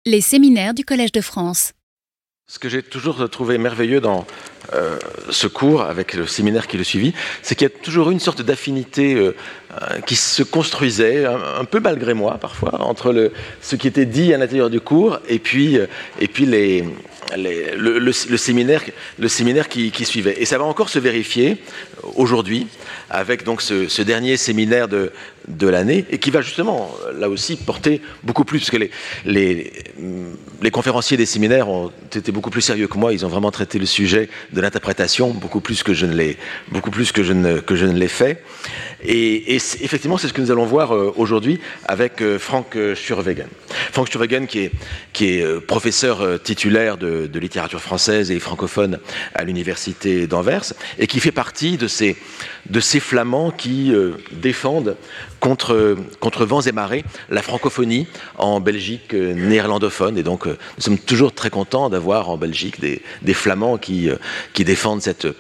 Les séminaires du Collège de France. Ce que j'ai toujours trouvé merveilleux dans ce cours, avec le séminaire qui le suivit, c'est qu'il y a toujours eu une sorte d'affinité qui se construisait, un peu malgré moi parfois, entre ce qui était dit à l'intérieur du cours et puis le séminaire qui suivait. Et ça va encore se vérifier aujourd'hui avec donc ce dernier séminaire de l'année, et qui va justement, là aussi, porter beaucoup plus, parce que les conférenciers des séminaires ont été beaucoup plus sérieux que moi, ils ont vraiment traité le sujet de l'interprétation, beaucoup plus que je ne l'ai fait. Et effectivement, c'est ce que nous allons voir aujourd'hui avec Frank Sturwegen. Frank Sturwegen, qui est professeur titulaire de littérature française et francophone à l'université d'Anvers, et qui fait partie de ces flamands qui défendent contre vents et marées la francophonie en Belgique néerlandophone. Et donc, nous sommes toujours très contents d'avoir en Belgique des flamands qui défendent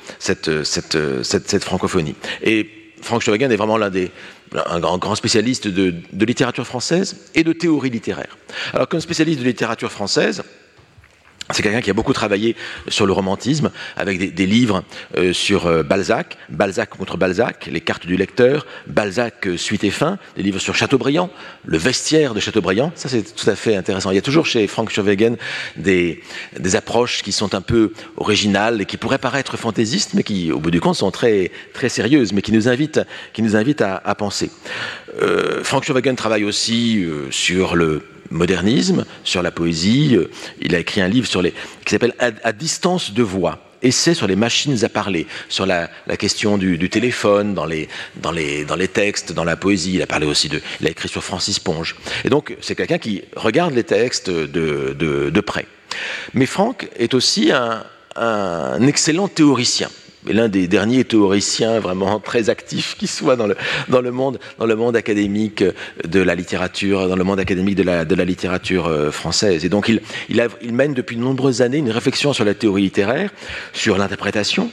cette francophonie. Et Frank Sturwegen est vraiment un grand spécialiste de littérature française et de théorie littéraire. Alors, comme spécialiste de littérature française, c'est quelqu'un qui a beaucoup travaillé sur le romantisme, avec des livres sur Balzac, Balzac contre Balzac, Les cartes du lecteur, Balzac suite et fin, des livres sur Chateaubriand, le vestiaire de Chateaubriand. Ça, c'est tout à fait intéressant. Il y a toujours chez Frank Sturwegen des approches qui sont un peu originales et qui pourraient paraître fantaisistes, mais qui, au bout du compte, sont très, très sérieuses, mais qui nous invitent à penser. Frank Sturwegen travaille aussi sur le modernisme, sur la poésie. Il a écrit un livre qui s'appelle À distance de voix, essai sur les machines à parler, sur la question du téléphone dans les textes, dans la poésie. Il a écrit sur Francis Ponge. Et donc, c'est quelqu'un qui regarde les textes de près. Mais Frank est aussi un excellent théoricien. Mais l'un des derniers théoriciens vraiment très actifs qui soit dans le monde académique de la littérature, dans le monde académique de la littérature française. Et donc il mène depuis de nombreuses années une réflexion sur la théorie littéraire, sur l'interprétation.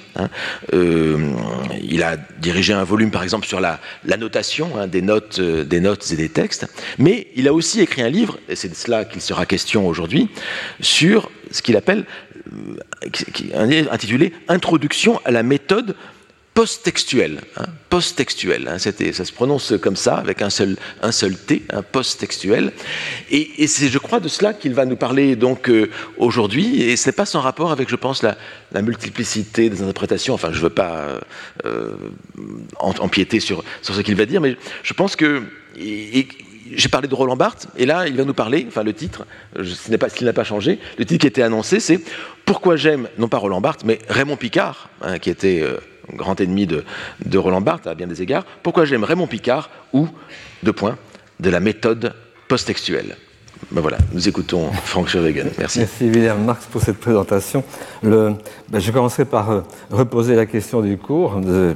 Il a dirigé un volume par exemple sur la notation des notes et des textes. Mais il a aussi écrit un livre, et c'est de cela qu'il sera question aujourd'hui, sur ce qu'il appelle intitulé « Introduction à la méthode post-textuelle ». Post-textuelle, ça se prononce comme ça, avec un seul T, post-textuel. Et c'est, je crois, de cela qu'il va nous parler donc aujourd'hui. Et ce n'est pas sans rapport avec, je pense, la multiplicité des interprétations. Enfin, je ne veux pas empiéter sur ce qu'il va dire, mais je pense que... J'ai parlé de Roland Barthes, et là, il va nous parler, enfin le titre, ce qu'il n'a pas changé, le titre qui était annoncé, c'est « Pourquoi j'aime, non pas Roland Barthes, mais Raymond Picard, qui était grand ennemi de Roland Barthes à bien des égards, pourquoi j'aime Raymond Picard ou, de la méthode post-textuelle ». Ben voilà, nous écoutons Frank Sturwegen. Merci. Merci William Marx pour cette présentation. Je commencerai par reposer la question du cours de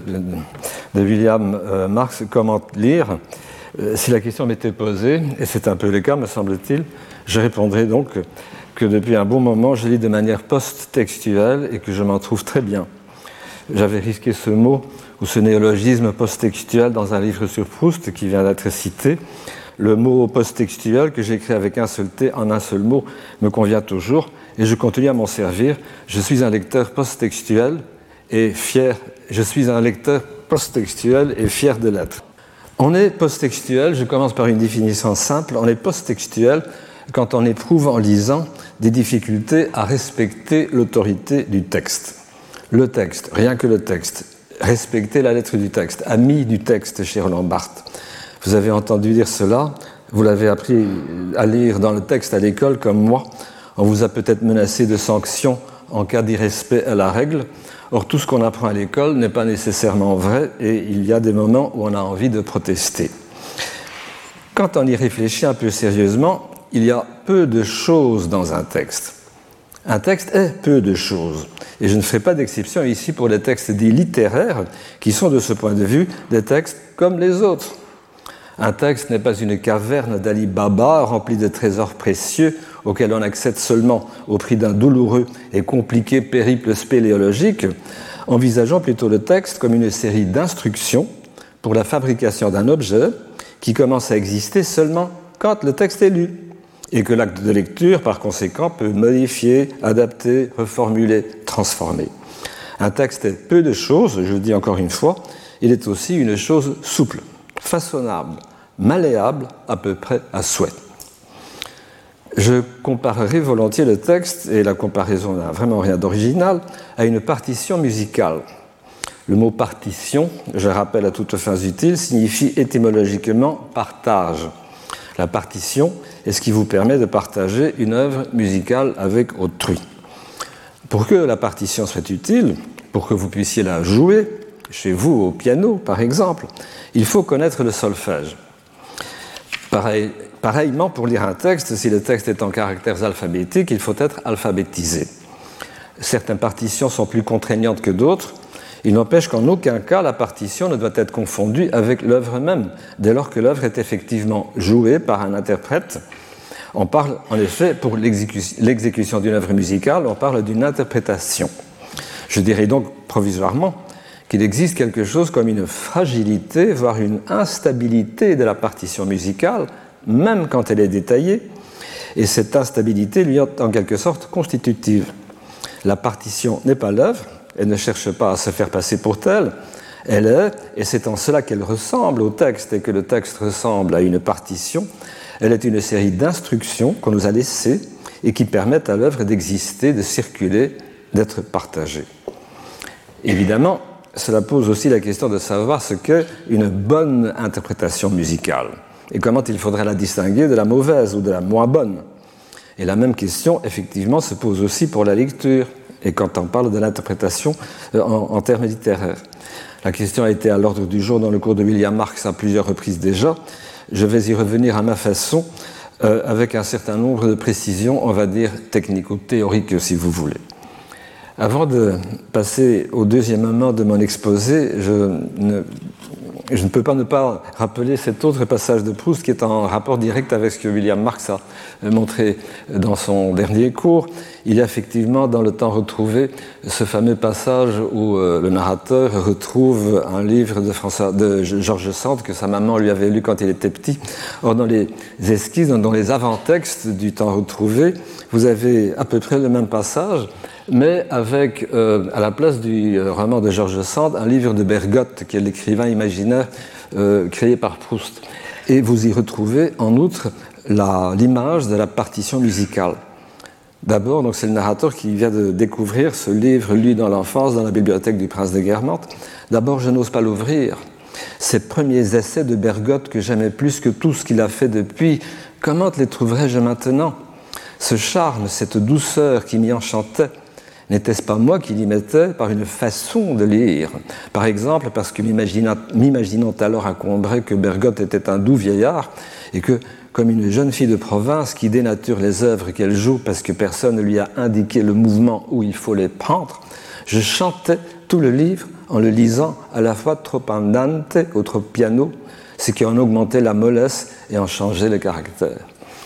William Marx, comment lire. Si la question m'était posée, et c'est un peu le cas, me semble-t-il, je répondrai donc que depuis un bon moment, je lis de manière post-textuelle et que je m'en trouve très bien. J'avais risqué ce mot ou ce néologisme post-textuel dans un livre sur Proust qui vient d'être cité. Le mot post-textuel que j'écris avec un seul T en un seul mot me convient toujours et je continue à m'en servir. Je suis un lecteur post-textuel et fier. Je suis un lecteur post-textuel et fier de l'être. On est post-textuel, je commence par une définition simple, on est post-textuel quand on éprouve en lisant des difficultés à respecter l'autorité du texte. Le texte, rien que le texte, respecter la lettre du texte, ami du texte chez Roland Barthes. Vous avez entendu dire cela, vous l'avez appris à lire dans le texte à l'école comme moi, on vous a peut-être menacé de sanctions en cas d'irrespect à la règle. Or, tout ce qu'on apprend à l'école n'est pas nécessairement vrai et il y a des moments où on a envie de protester. Quand on y réfléchit un peu sérieusement, il y a peu de choses dans un texte. Un texte est peu de choses. Et je ne ferai pas d'exception ici pour les textes dits littéraires qui sont de ce point de vue des textes comme les autres. Un texte n'est pas une caverne d'Ali Baba remplie de trésors précieux auquel on accède seulement au prix d'un douloureux et compliqué périple spéléologique. Envisageons plutôt le texte comme une série d'instructions pour la fabrication d'un objet qui commence à exister seulement quand le texte est lu et que l'acte de lecture, par conséquent, peut modifier, adapter, reformuler, transformer. Un texte est peu de choses, je le dis encore une fois, il est aussi une chose souple, façonnable, malléable à peu près à souhait. Je comparerai volontiers le texte, et la comparaison n'a vraiment rien d'original, à une partition musicale. Le mot partition, je rappelle à toutes fins utiles, signifie étymologiquement partage. La partition est ce qui vous permet de partager une œuvre musicale avec autrui. Pour que la partition soit utile, pour que vous puissiez la jouer, chez vous au piano par exemple, il faut connaître le solfège. Pareillement, pour lire un texte, si le texte est en caractères alphabétiques, il faut être alphabétisé. Certaines partitions sont plus contraignantes que d'autres. Il n'empêche qu'en aucun cas la partition ne doit être confondue avec l'œuvre même, dès lors que l'œuvre est effectivement jouée par un interprète. On parle, en effet, pour l'exécution d'une œuvre musicale, on parle d'une interprétation. Je dirais donc provisoirement qu'il existe quelque chose comme une fragilité, voire une instabilité de la partition musicale, même quand elle est détaillée, et cette instabilité lui est en quelque sorte constitutive. La partition n'est pas l'œuvre, elle ne cherche pas à se faire passer pour telle, elle est, et c'est en cela qu'elle ressemble au texte et que le texte ressemble à une partition, elle est une série d'instructions qu'on nous a laissées et qui permettent à l'œuvre d'exister, de circuler, d'être partagée. Évidemment, cela pose aussi la question de savoir ce qu'est une bonne interprétation musicale et comment il faudrait la distinguer de la mauvaise ou de la moins bonne. Et la même question, effectivement, se pose aussi pour la lecture et quand on parle de l'interprétation en termes littéraires. La question a été à l'ordre du jour dans le cours de William Marx à plusieurs reprises déjà. Je vais y revenir à ma façon avec un certain nombre de précisions, on va dire technico-théoriques si vous voulez. Avant de passer au deuxième moment de mon exposé, je ne peux pas ne pas rappeler cet autre passage de Proust qui est en rapport direct avec ce que William Marx a montré dans son dernier cours. Il y a effectivement dans Le Temps retrouvé ce fameux passage où le narrateur retrouve un livre de George Sand que sa maman lui avait lu quand il était petit. Or, dans les esquisses, dans les avant-textes du Temps retrouvé, vous avez à peu près le même passage, mais avec, à la place du roman de George Sand, un livre de Bergotte, qui est l'écrivain imaginaire créé par Proust. Et vous y retrouvez, en outre, l'image de la partition musicale. D'abord, donc, c'est le narrateur qui vient de découvrir ce livre lu dans l'enfance, dans la bibliothèque du prince de Guermantes. D'abord, je n'ose pas l'ouvrir. Ces premiers essais de Bergotte que j'aimais plus que tout ce qu'il a fait depuis, comment les trouverais-je maintenant ? Ce charme, cette douceur qui m'y enchantait, n'était-ce pas moi qui l'y mettais par une façon de lire ? Par exemple, parce que m'imaginant alors à Combray que Bergotte était un doux vieillard et que, comme une jeune fille de province qui dénature les œuvres qu'elle joue parce que personne ne lui a indiqué le mouvement où il faut les prendre, je chantais tout le livre en le lisant à la fois trop andante ou trop piano, ce qui en augmentait la mollesse et en changeait le caractère.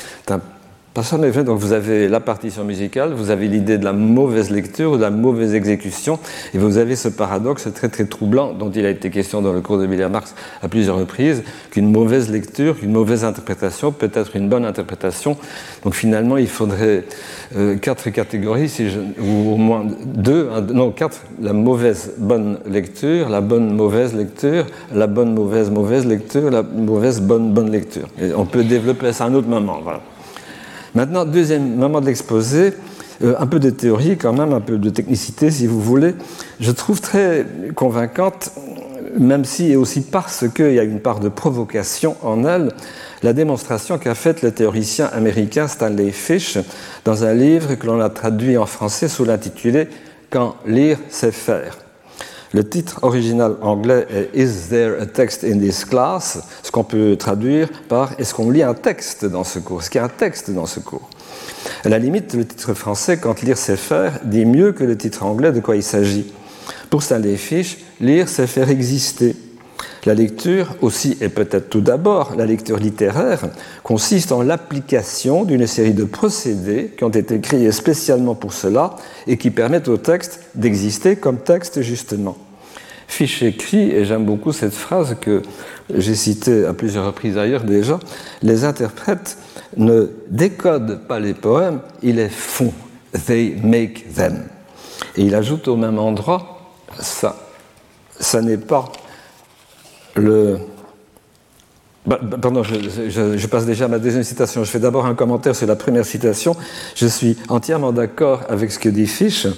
Donc vous avez la partition musicale, vous avez l'idée de la mauvaise lecture ou de la mauvaise exécution, et vous avez ce paradoxe très très troublant dont il a été question dans le cours de William Marx à plusieurs reprises, qu'une mauvaise lecture, une mauvaise interprétation peut être une bonne interprétation. Donc finalement il faudrait 4 catégories, ou au moins 4, la mauvaise bonne lecture, la bonne mauvaise lecture, la bonne mauvaise lecture, la mauvaise bonne lecture. Et on peut développer ça à un autre moment, voilà. Maintenant, deuxième moment de l'exposé, un peu de théorie quand même, un peu de technicité si vous voulez. Je trouve très convaincante, même si et aussi parce qu'il y a une part de provocation en elle, la démonstration qu'a faite le théoricien américain Stanley Fish dans un livre que l'on a traduit en français sous l'intitulé « Quand lire, c'est faire ». Le titre original anglais est « Is there a text in this class ?» ce qu'on peut traduire par « Est-ce qu'on lit un texte dans ce cours ?» Est-ce qu'il y a un texte dans ce cours ? À la limite, le titre français « Quand lire, c'est faire » dit mieux que le titre anglais de quoi il s'agit. Pour Stanley Fish, lire, c'est faire exister. La lecture aussi, et peut-être tout d'abord, la lecture littéraire, consiste en l'application d'une série de procédés qui ont été créés spécialement pour cela et qui permettent au texte d'exister comme texte justement. Fichte écrit, et j'aime beaucoup cette phrase que j'ai citée à plusieurs reprises ailleurs déjà, les interprètes ne décodent pas les poèmes, ils les font. They make them. Et il ajoute au même endroit, ça n'est pas le... Pardon, je passe déjà à ma deuxième citation. Je fais d'abord un commentaire sur la première citation. Je suis entièrement d'accord avec ce que dit Fichte.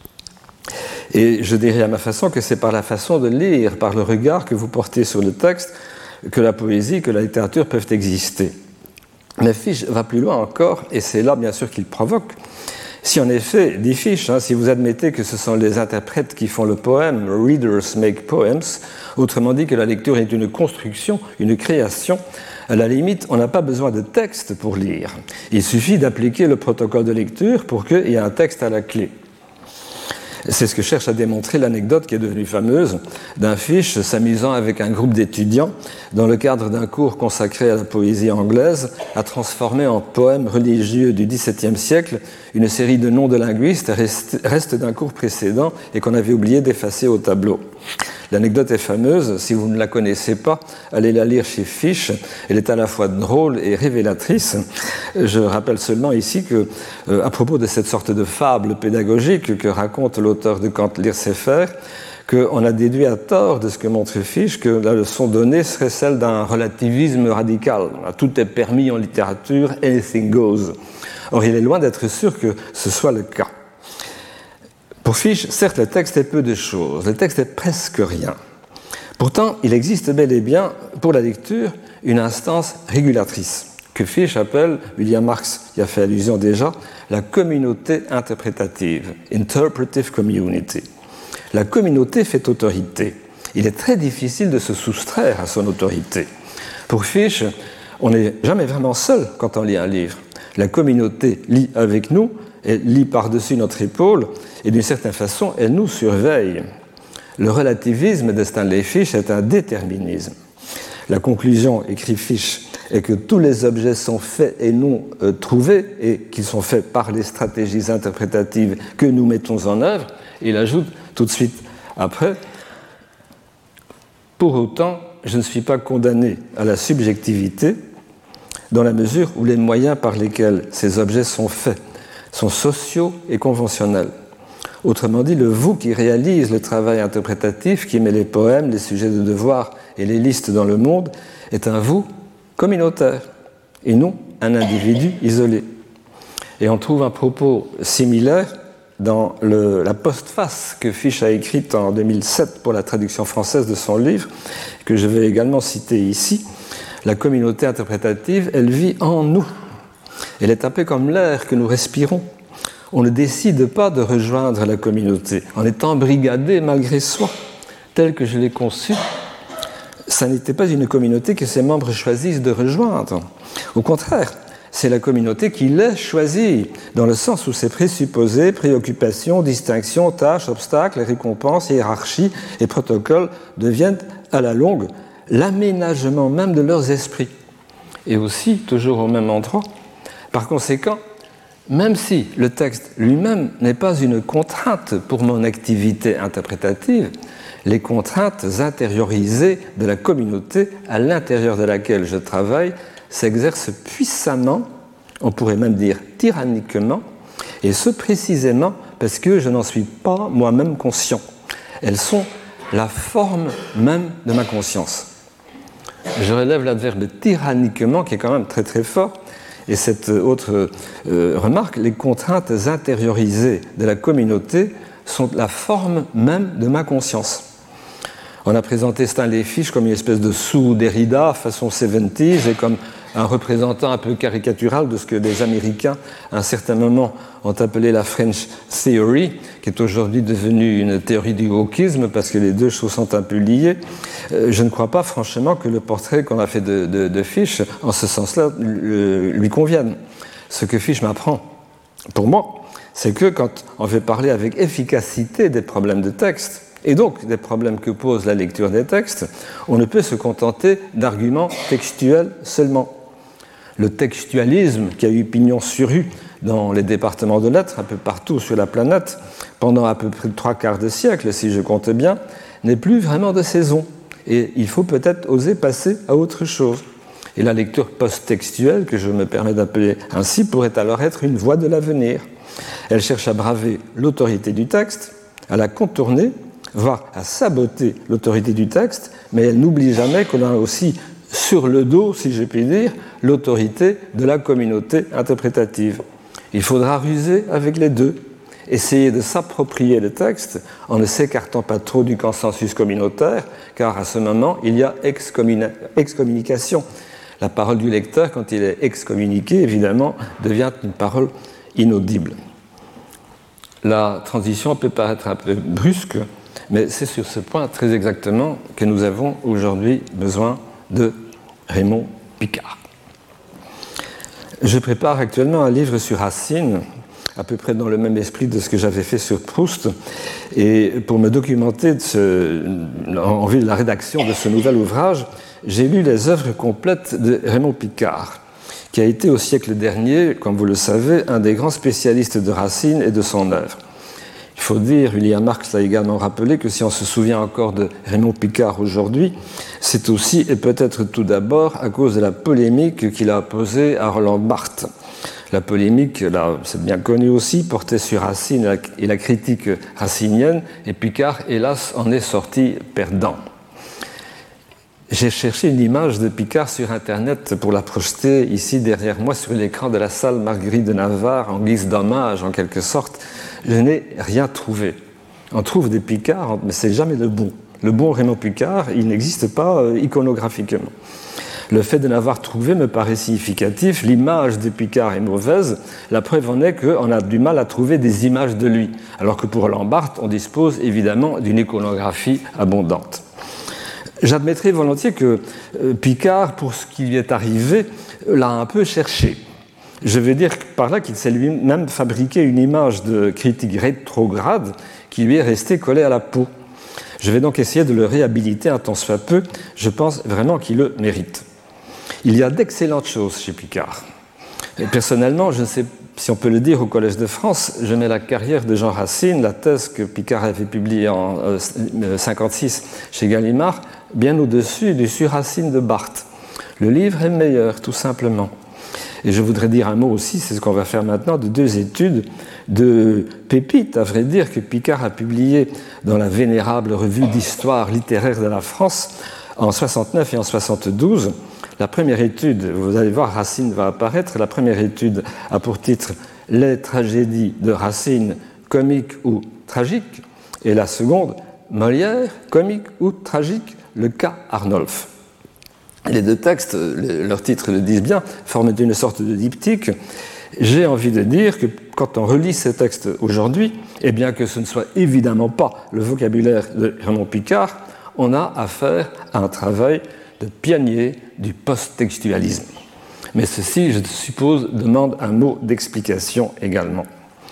Et je dirais à ma façon que c'est par la façon de lire, par le regard que vous portez sur le texte, que la poésie, que la littérature peuvent exister. Mais Fichte va plus loin encore, et c'est là bien sûr qu'il provoque. Si en effet, dit Fichte, si vous admettez que ce sont les interprètes qui font le poème, readers make poems, autrement dit que la lecture est une construction, une création, à la limite, on n'a pas besoin de texte pour lire. Il suffit d'appliquer le protocole de lecture pour qu'il y ait un texte à la clé. C'est ce que cherche à démontrer l'anecdote qui est devenue fameuse d'un Fichte s'amusant avec un groupe d'étudiants dans le cadre d'un cours consacré à la poésie anglaise à transformer en poème religieux du XVIIe siècle une série de noms de linguistes restes d'un cours précédent et qu'on avait oublié d'effacer au tableau. L'anecdote est fameuse, si vous ne la connaissez pas, allez la lire chez Fichte, elle est à la fois drôle et révélatrice. Je rappelle seulement ici que, à propos de cette sorte de fable pédagogique que raconte l'auteur de Quand lire c'est faire, qu'on a déduit à tort de ce que montre Fichte que la leçon donnée serait celle d'un relativisme radical. Tout est permis en littérature, anything goes. Or, il est loin d'être sûr que ce soit le cas. Pour Fichte, certes, le texte est peu de choses, le texte est presque rien. Pourtant, il existe bel et bien, pour la lecture, une instance régulatrice, que Fichte appelle, William Marx y a fait allusion déjà, la communauté interprétative, interpretive community. La communauté fait autorité. Il est très difficile de se soustraire à son autorité. Pour Fichte, on n'est jamais vraiment seul quand on lit un livre. La communauté lit avec nous, elle lit par-dessus notre épaule, et d'une certaine façon, elle nous surveille. Le relativisme de Stanley Fichte est un déterminisme. La conclusion, écrit Fichte, est que tous les objets sont faits et non trouvés, et qu'ils sont faits par les stratégies interprétatives que nous mettons en œuvre. Il ajoute tout de suite après, pour autant, je ne suis pas condamné à la subjectivité, dans la mesure où les moyens par lesquels ces objets sont faits sont sociaux et conventionnels. Autrement dit, le vous qui réalise le travail interprétatif, qui met les poèmes, les sujets de devoir et les listes dans le monde, est un vous communautaire, et non un individu isolé. Et on trouve un propos similaire dans la postface que Fichte a écrite en 2007 pour la traduction française de son livre, que je vais également citer ici. La communauté interprétative, elle vit en nous. Elle est un peu comme l'air que nous respirons. On ne décide pas de rejoindre la communauté. On est embrigadé malgré soi. Tel que je l'ai conçu, ça n'était pas une communauté que ses membres choisissent de rejoindre. Au contraire, c'est la communauté qui les choisit, dans le sens où ses présupposés, préoccupations, distinctions, tâches, obstacles, récompenses, hiérarchies et protocoles deviennent à la longue l'aménagement même de leurs esprits. Et aussi, toujours au même endroit, par conséquent, même si le texte lui-même n'est pas une contrainte pour mon activité interprétative, les contraintes intériorisées de la communauté à l'intérieur de laquelle je travaille s'exercent puissamment, on pourrait même dire tyranniquement, et ce précisément parce que je n'en suis pas moi-même conscient. Elles sont la forme même de ma conscience. Je relève l'adverbe tyranniquement qui est quand même très très fort. Et cette autre remarque, les contraintes intériorisées de la communauté sont la forme même de ma conscience. On a présenté Stanley Fichte comme une espèce de sous-Derrida façon 70s et comme un représentant un peu caricatural de ce que des Américains, à un certain moment, ont appelé la French Theory, qui est aujourd'hui devenue une théorie du wokisme parce que les deux choses sont un peu liées. Je ne crois pas franchement que le portrait qu'on a fait de Fichte, en ce sens-là, lui convienne. Ce que Fichte m'apprend, pour moi, c'est que quand on veut parler avec efficacité des problèmes de texte, et donc des problèmes que pose la lecture des textes, on ne peut se contenter d'arguments textuels seulement. Le textualisme, qui a eu pignon sur rue dans les départements de lettres, un peu partout sur la planète, pendant à peu près 3/4 de siècle, si je compte bien, n'est plus vraiment de saison. Et il faut peut-être oser passer à autre chose. Et la lecture post-textuelle, que je me permets d'appeler ainsi, pourrait alors être une voie de l'avenir. Elle cherche à braver l'autorité du texte, à la contourner, voire à saboter l'autorité du texte, mais elle n'oublie jamais qu'on a aussi sur le dos, si je puis dire, l'autorité de la communauté interprétative. Il faudra ruser avec les deux, essayer de s'approprier le texte en ne s'écartant pas trop du consensus communautaire, car à ce moment, il y a excommunication. La parole du lecteur, quand il est excommuniqué, évidemment, devient une parole inaudible. La transition peut paraître un peu brusque, mais c'est sur ce point très exactement que nous avons aujourd'hui besoin de Raymond Picard. Je prépare actuellement un livre sur Racine, à peu près dans le même esprit de ce que j'avais fait sur Proust, et pour me documenter en vue de la rédaction de ce nouvel ouvrage, j'ai lu les œuvres complètes de Raymond Picard, qui a été au siècle dernier, comme vous le savez, un des grands spécialistes de Racine et de son œuvre. Il faut dire, William Marx l'a également rappelé, que si on se souvient encore de Raymond Picard aujourd'hui, c'est aussi et peut-être tout d'abord à cause de la polémique qu'il a opposée à Roland Barthes. La polémique, là, c'est bien connu aussi, portait sur Racine et la critique racinienne, et Picard, hélas, en est sorti perdant. J'ai cherché une image de Picard sur Internet pour la projeter ici derrière moi sur l'écran de la salle Marguerite de Navarre en guise d'hommage en quelque sorte. Je n'ai rien trouvé. On trouve des Picards, mais c'est jamais le bon. Le bon Raymond Picard, il n'existe pas iconographiquement. Le fait de n'avoir trouvé me paraît significatif. L'image de Picard est mauvaise. La preuve en est qu'on a du mal à trouver des images de lui, alors que pour Roland Barthes, on dispose évidemment d'une iconographie abondante. J'admettrai volontiers que Picard, pour ce qui lui est arrivé, l'a un peu cherché. Je veux dire par là qu'il s'est lui-même fabriqué une image de critique rétrograde qui lui est restée collée à la peau. Je vais donc essayer de le réhabiliter un tant soit peu. Je pense vraiment qu'il le mérite. Il y a d'excellentes choses chez Picard. Et personnellement, je ne sais si on peut le dire au Collège de France, je mets la carrière de Jean Racine, la thèse que Picard avait publiée en 1956 chez Gallimard, bien au-dessus du Sur Racine de Barthes. Le livre est meilleur, tout simplement. Et je voudrais dire un mot aussi, c'est ce qu'on va faire maintenant, de deux études de pépites, à vrai dire, que Picard a publiées dans la vénérable revue d'histoire littéraire de la France en 69 et en 72. La première étude, vous allez voir, Racine va apparaître. La première étude a pour titre « Les tragédies de Racine, comiques ou tragiques » et la seconde « Molière, comique ou tragique, le cas Arnolphe ». Les deux textes, leurs titres le disent bien, forment une sorte de diptyque. J'ai envie de dire que quand on relit ces textes aujourd'hui, et bien que ce ne soit évidemment pas le vocabulaire de Raymond Picard, on a affaire à un travail de pionnier du post-textualisme. Mais ceci, je suppose, demande un mot d'explication également.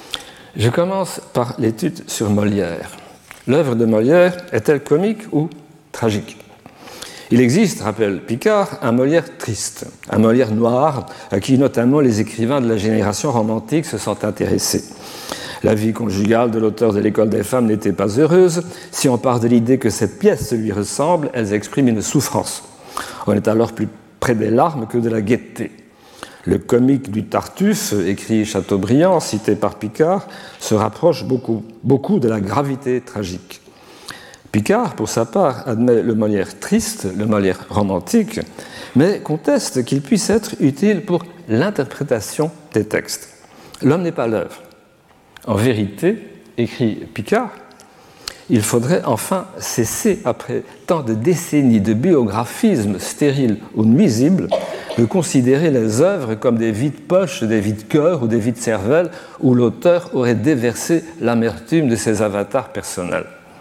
Je commence par l'étude sur Molière. L'œuvre de Molière est-elle comique ou tragique ? Il existe, rappelle Picard, un Molière triste, un Molière noir, à qui notamment les écrivains de la génération romantique se sont intéressés. La vie conjugale de l'auteur de l'École des femmes n'était pas heureuse. Si on part de l'idée que cette pièce lui ressemble, elles expriment une souffrance. On est alors plus près des larmes que de la gaieté. Le comique du Tartuffe, écrit Chateaubriand, cité par Picard, se rapproche beaucoup de la gravité tragique. Picard, pour sa part, admet le Molière triste, le Molière romantique, mais conteste qu'il puisse être utile pour l'interprétation des textes. L'homme n'est pas l'œuvre. En vérité, écrit Picard, il faudrait enfin cesser, après tant de décennies de biographisme stérile ou nuisible, de considérer les œuvres comme des vides-poches, des vides-cœurs ou des vides-cervelles où l'auteur aurait déversé l'amertume de ses avatars personnels.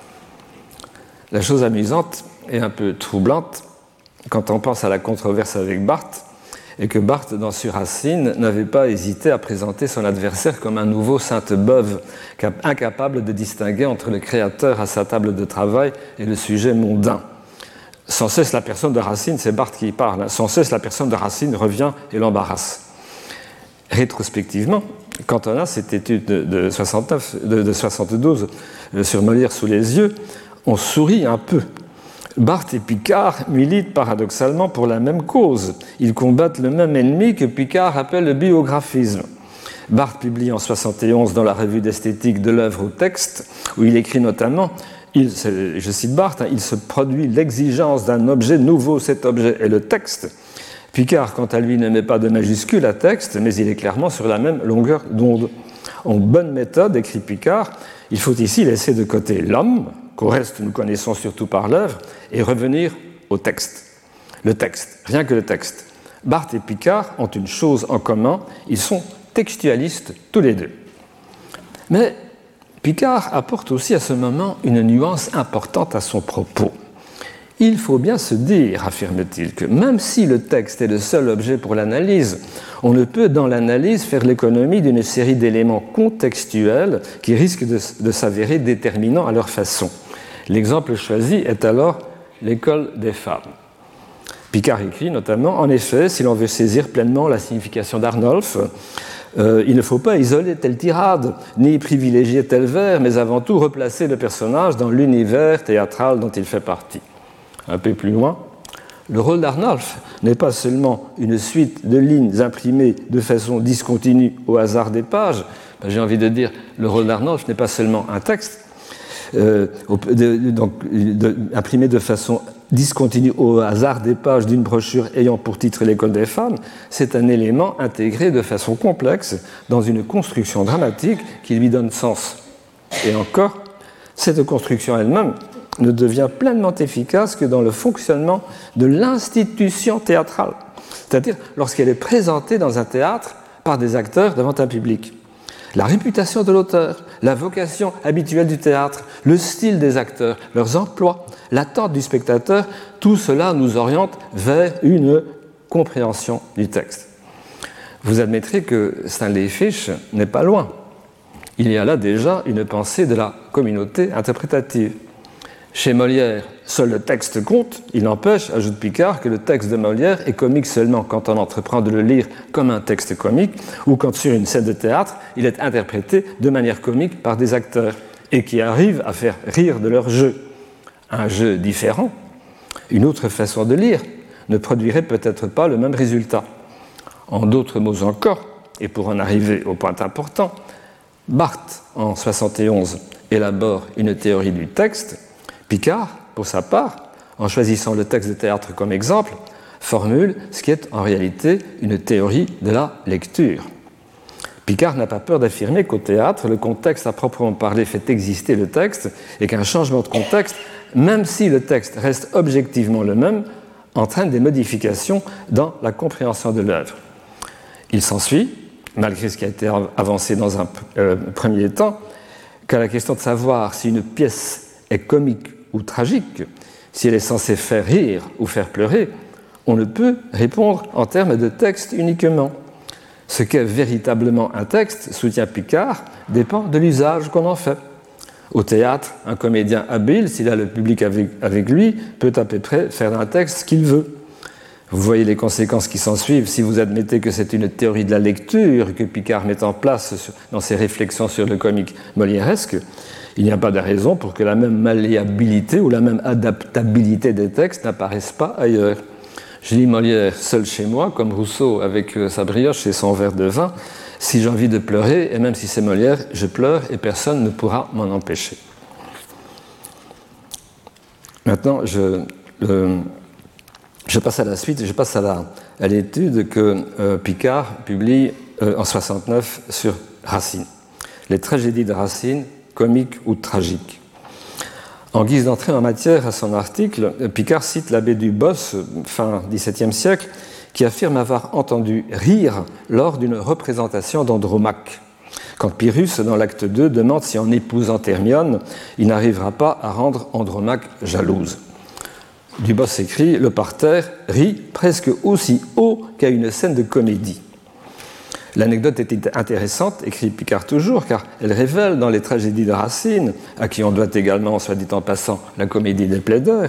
La chose amusante et un peu troublante, quand on pense à la controverse avec Barthes, et que Barthes, dans Sur Racine, n'avait pas hésité à présenter son adversaire comme un nouveau Sainte-Beuve, incapable de distinguer entre le créateur à sa table de travail et le sujet mondain. Sans cesse la personne de Racine, c'est Barthes qui parle, sans cesse la personne de Racine revient et l'embarrasse. Rétrospectivement, quand on a cette étude de 72 sur Molière sous les yeux, on sourit un peu. Barthes et Picard militent paradoxalement pour la même cause. Ils combattent le même ennemi que Picard appelle le biographisme. Barthes publie en 1971 dans la revue d'esthétique de l'œuvre au texte, où il écrit notamment, je cite Barthes, il se produit l'exigence d'un objet nouveau, cet objet est le texte. Picard, quant à lui, ne met pas de majuscule à texte, mais il est clairement sur la même longueur d'onde. En bonne méthode, écrit Picard, il faut ici laisser de côté l'homme, qu'au reste nous connaissons surtout par l'œuvre, et revenir au texte. Le texte, rien que le texte. Barthes et Picard ont une chose en commun, ils sont textualistes tous les deux. Mais Picard apporte aussi à ce moment une nuance importante à son propos. Il faut bien se dire, affirme-t-il, que même si le texte est le seul objet pour l'analyse, on ne peut dans l'analyse faire l'économie d'une série d'éléments contextuels qui risquent de s'avérer déterminants à leur façon. L'exemple choisi est alors l'école des femmes. Picard écrit notamment, en effet, si l'on veut saisir pleinement la signification d'Arnolphe, il ne faut pas isoler telle tirade, ni privilégier tel vers, mais avant tout replacer le personnage dans l'univers théâtral dont il fait partie. Un peu plus loin, le rôle d'Arnolphe n'est pas seulement une suite de lignes imprimées de façon discontinue au hasard des pages. J'ai envie de dire, le rôle d'Arnolphe n'est pas seulement un texte, imprimé de façon discontinue au hasard des pages d'une brochure ayant pour titre l'école des femmes, c'est un élément intégré de façon complexe dans une construction dramatique qui lui donne sens. Et encore, cette construction elle-même ne devient pleinement efficace que dans le fonctionnement de l'institution théâtrale, c'est-à-dire lorsqu'elle est présentée dans un théâtre par des acteurs devant un public. La réputation de l'auteur, la vocation habituelle du théâtre, le style des acteurs, leurs emplois, l'attente du spectateur, tout cela nous oriente vers une compréhension du texte. Vous admettrez que Stanley Fish n'est pas loin. Il y a là déjà une pensée de la communauté interprétative. Chez Molière, seul le texte compte, il n'empêche, ajoute Picard, que le texte de Molière est comique seulement quand on entreprend de le lire comme un texte comique, ou quand sur une scène de théâtre, il est interprété de manière comique par des acteurs, et qui arrivent à faire rire de leur jeu. Un jeu différent, une autre façon de lire, ne produirait peut-être pas le même résultat. En d'autres mots encore, et pour en arriver au point important, Barthes, en 1971, élabore une théorie du texte. Picard, pour sa part, en choisissant le texte de théâtre comme exemple, formule ce qui est en réalité une théorie de la lecture. Picard n'a pas peur d'affirmer qu'au théâtre, le contexte à proprement parler fait exister le texte et qu'un changement de contexte, même si le texte reste objectivement le même, entraîne des modifications dans la compréhension de l'œuvre. Il s'ensuit, malgré ce qui a été avancé dans un premier temps, qu'à la question de savoir si une pièce est comique ou tragique, si elle est censée faire rire ou faire pleurer, on ne peut répondre en termes de texte uniquement. Ce qu'est véritablement un texte, soutient Picard, dépend de l'usage qu'on en fait. Au théâtre, un comédien habile, s'il a le public avec lui, peut à peu près faire un texte ce qu'il veut. Vous voyez les conséquences qui s'ensuivent si vous admettez que c'est une théorie de la lecture que Picard met en place dans ses réflexions sur le comique molièresque. Il n'y a pas de raison pour que la même malléabilité ou la même adaptabilité des textes n'apparaissent pas ailleurs. Je lis Molière seul chez moi, comme Rousseau avec sa brioche et son verre de vin. Si j'ai envie de pleurer, et même si c'est Molière, je pleure et personne ne pourra m'en empêcher. Maintenant, je passe à la suite, je passe à l'étude que Picard publie en 1969 sur Racine. Les tragédies de Racine, comiques ou tragiques. En guise d'entrée en matière à son article, Picard cite l'abbé Dubos, fin XVIIe siècle, qui affirme avoir entendu rire lors d'une représentation d'Andromaque, quand Pyrrhus, dans l'acte 2, demande si en épousant Hermione, il n'arrivera pas à rendre Andromaque jalouse. Dubos écrit « Le parterre rit presque aussi haut qu'à une scène de comédie ». L'anecdote est intéressante, écrit Picard toujours, car elle révèle dans les tragédies de Racine, à qui on doit également, soit dit en passant, la comédie des plaideurs,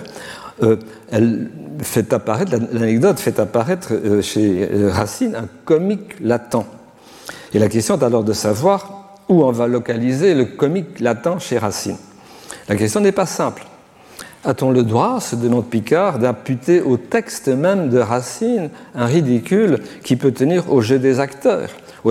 l'anecdote fait apparaître chez Racine un comique latent. Et la question est alors de savoir où on va localiser le comique latent chez Racine. La question n'est pas simple. A-t-on le droit, se demande Picard, d'imputer au texte même de Racine un ridicule qui peut tenir au jeu des acteurs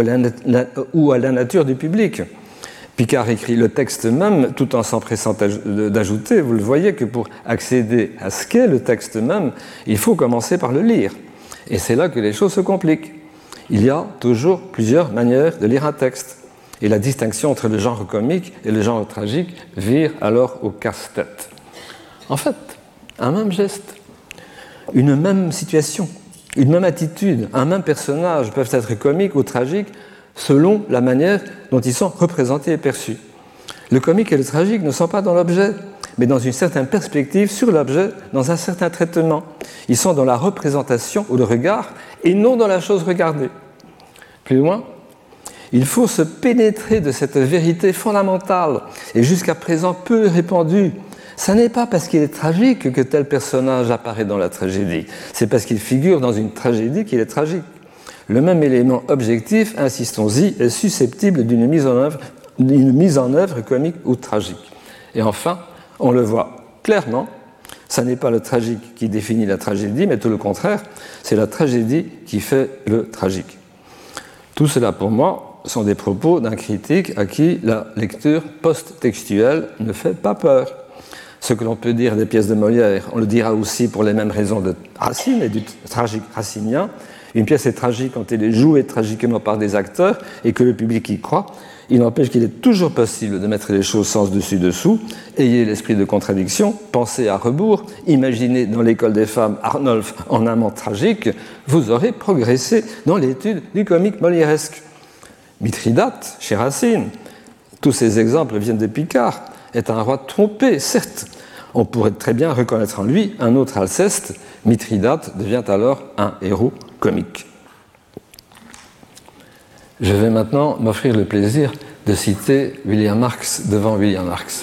ou à la nature du public? Picard écrit le texte même tout en s'empressant d'ajouter, vous le voyez, que pour accéder à ce qu'est le texte même, il faut commencer par le lire. Et c'est là que les choses se compliquent. Il y a toujours plusieurs manières de lire un texte. Et la distinction entre le genre comique et le genre tragique vire alors au casse-tête. En fait, un même geste, une même situation, une même attitude, un même personnage peuvent être comiques ou tragiques selon la manière dont ils sont représentés et perçus. Le comique et le tragique ne sont pas dans l'objet, mais dans une certaine perspective sur l'objet, dans un certain traitement. Ils sont dans la représentation ou le regard et non dans la chose regardée. Plus loin, il faut se pénétrer de cette vérité fondamentale et jusqu'à présent peu répandue. Ce n'est pas parce qu'il est tragique que tel personnage apparaît dans la tragédie, c'est parce qu'il figure dans une tragédie qu'il est tragique. Le même élément objectif, insistons-y, est susceptible d'une mise en œuvre comique ou tragique. Et enfin, on le voit clairement, ce n'est pas le tragique qui définit la tragédie, mais tout le contraire, c'est la tragédie qui fait le tragique. Tout cela, pour moi, sont des propos d'un critique à qui la lecture post-textuelle ne fait pas peur. Ce que l'on peut dire des pièces de Molière, on le dira aussi pour les mêmes raisons de Racine et du tragique racinien. Une pièce est tragique quand elle est jouée tragiquement par des acteurs et que le public y croit. Il n'empêche qu'il est toujours possible de mettre les choses sens dessus-dessous. Ayez l'esprit de contradiction, pensez à rebours, imaginez dans l'école des femmes Arnolphe en amant tragique, vous aurez progressé dans l'étude du comique molièresque. Mithridate, chez Racine, tous ces exemples viennent de Picard, est un roi trompé, certes. On pourrait très bien reconnaître en lui un autre Alceste. Mithridate devient alors un héros comique. Je vais maintenant m'offrir le plaisir de citer William Marx devant William Marx.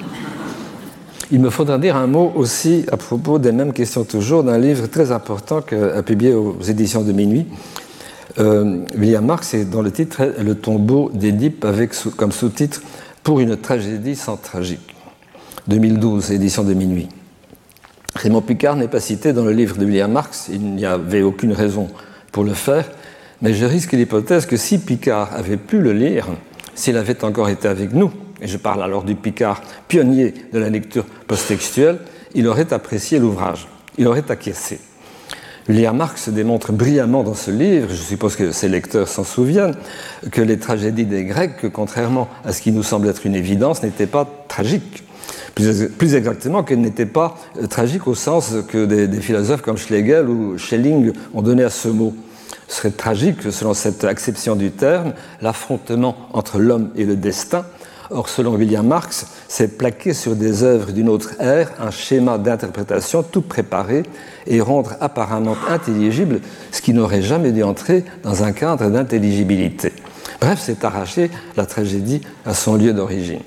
Il me faudra dire un mot aussi à propos des mêmes questions toujours d'un livre très important qu'a publié aux éditions de Minuit. William Marx est dans le titre « Le tombeau d'Édipe » avec comme sous-titre « Pour une tragédie sans tragique ». 2012, édition de Minuit. Raymond Picard n'est pas cité dans le livre de William Marx, il n'y avait aucune raison pour le faire, mais je risque l'hypothèse que si Picard avait pu le lire, s'il avait encore été avec nous, et je parle alors du Picard pionnier de la lecture post-textuelle, il aurait apprécié l'ouvrage, il aurait acquiescé. William Marx démontre brillamment dans ce livre, je suppose que ses lecteurs s'en souviennent, que les tragédies des Grecs, contrairement à ce qui nous semble être une évidence, n'étaient pas tragiques. Plus exactement, qu'elles n'étaient pas tragiques au sens que des philosophes comme Schlegel ou Schelling ont donné à ce mot. Ce serait tragique, selon cette acception du terme, l'affrontement entre l'homme et le destin. Or, selon William Marx, c'est plaquer sur des œuvres d'une autre ère un schéma d'interprétation tout préparé et rendre apparemment intelligible ce qui n'aurait jamais dû entrer dans un cadre d'intelligibilité. Bref, c'est arracher la tragédie à son lieu d'origine.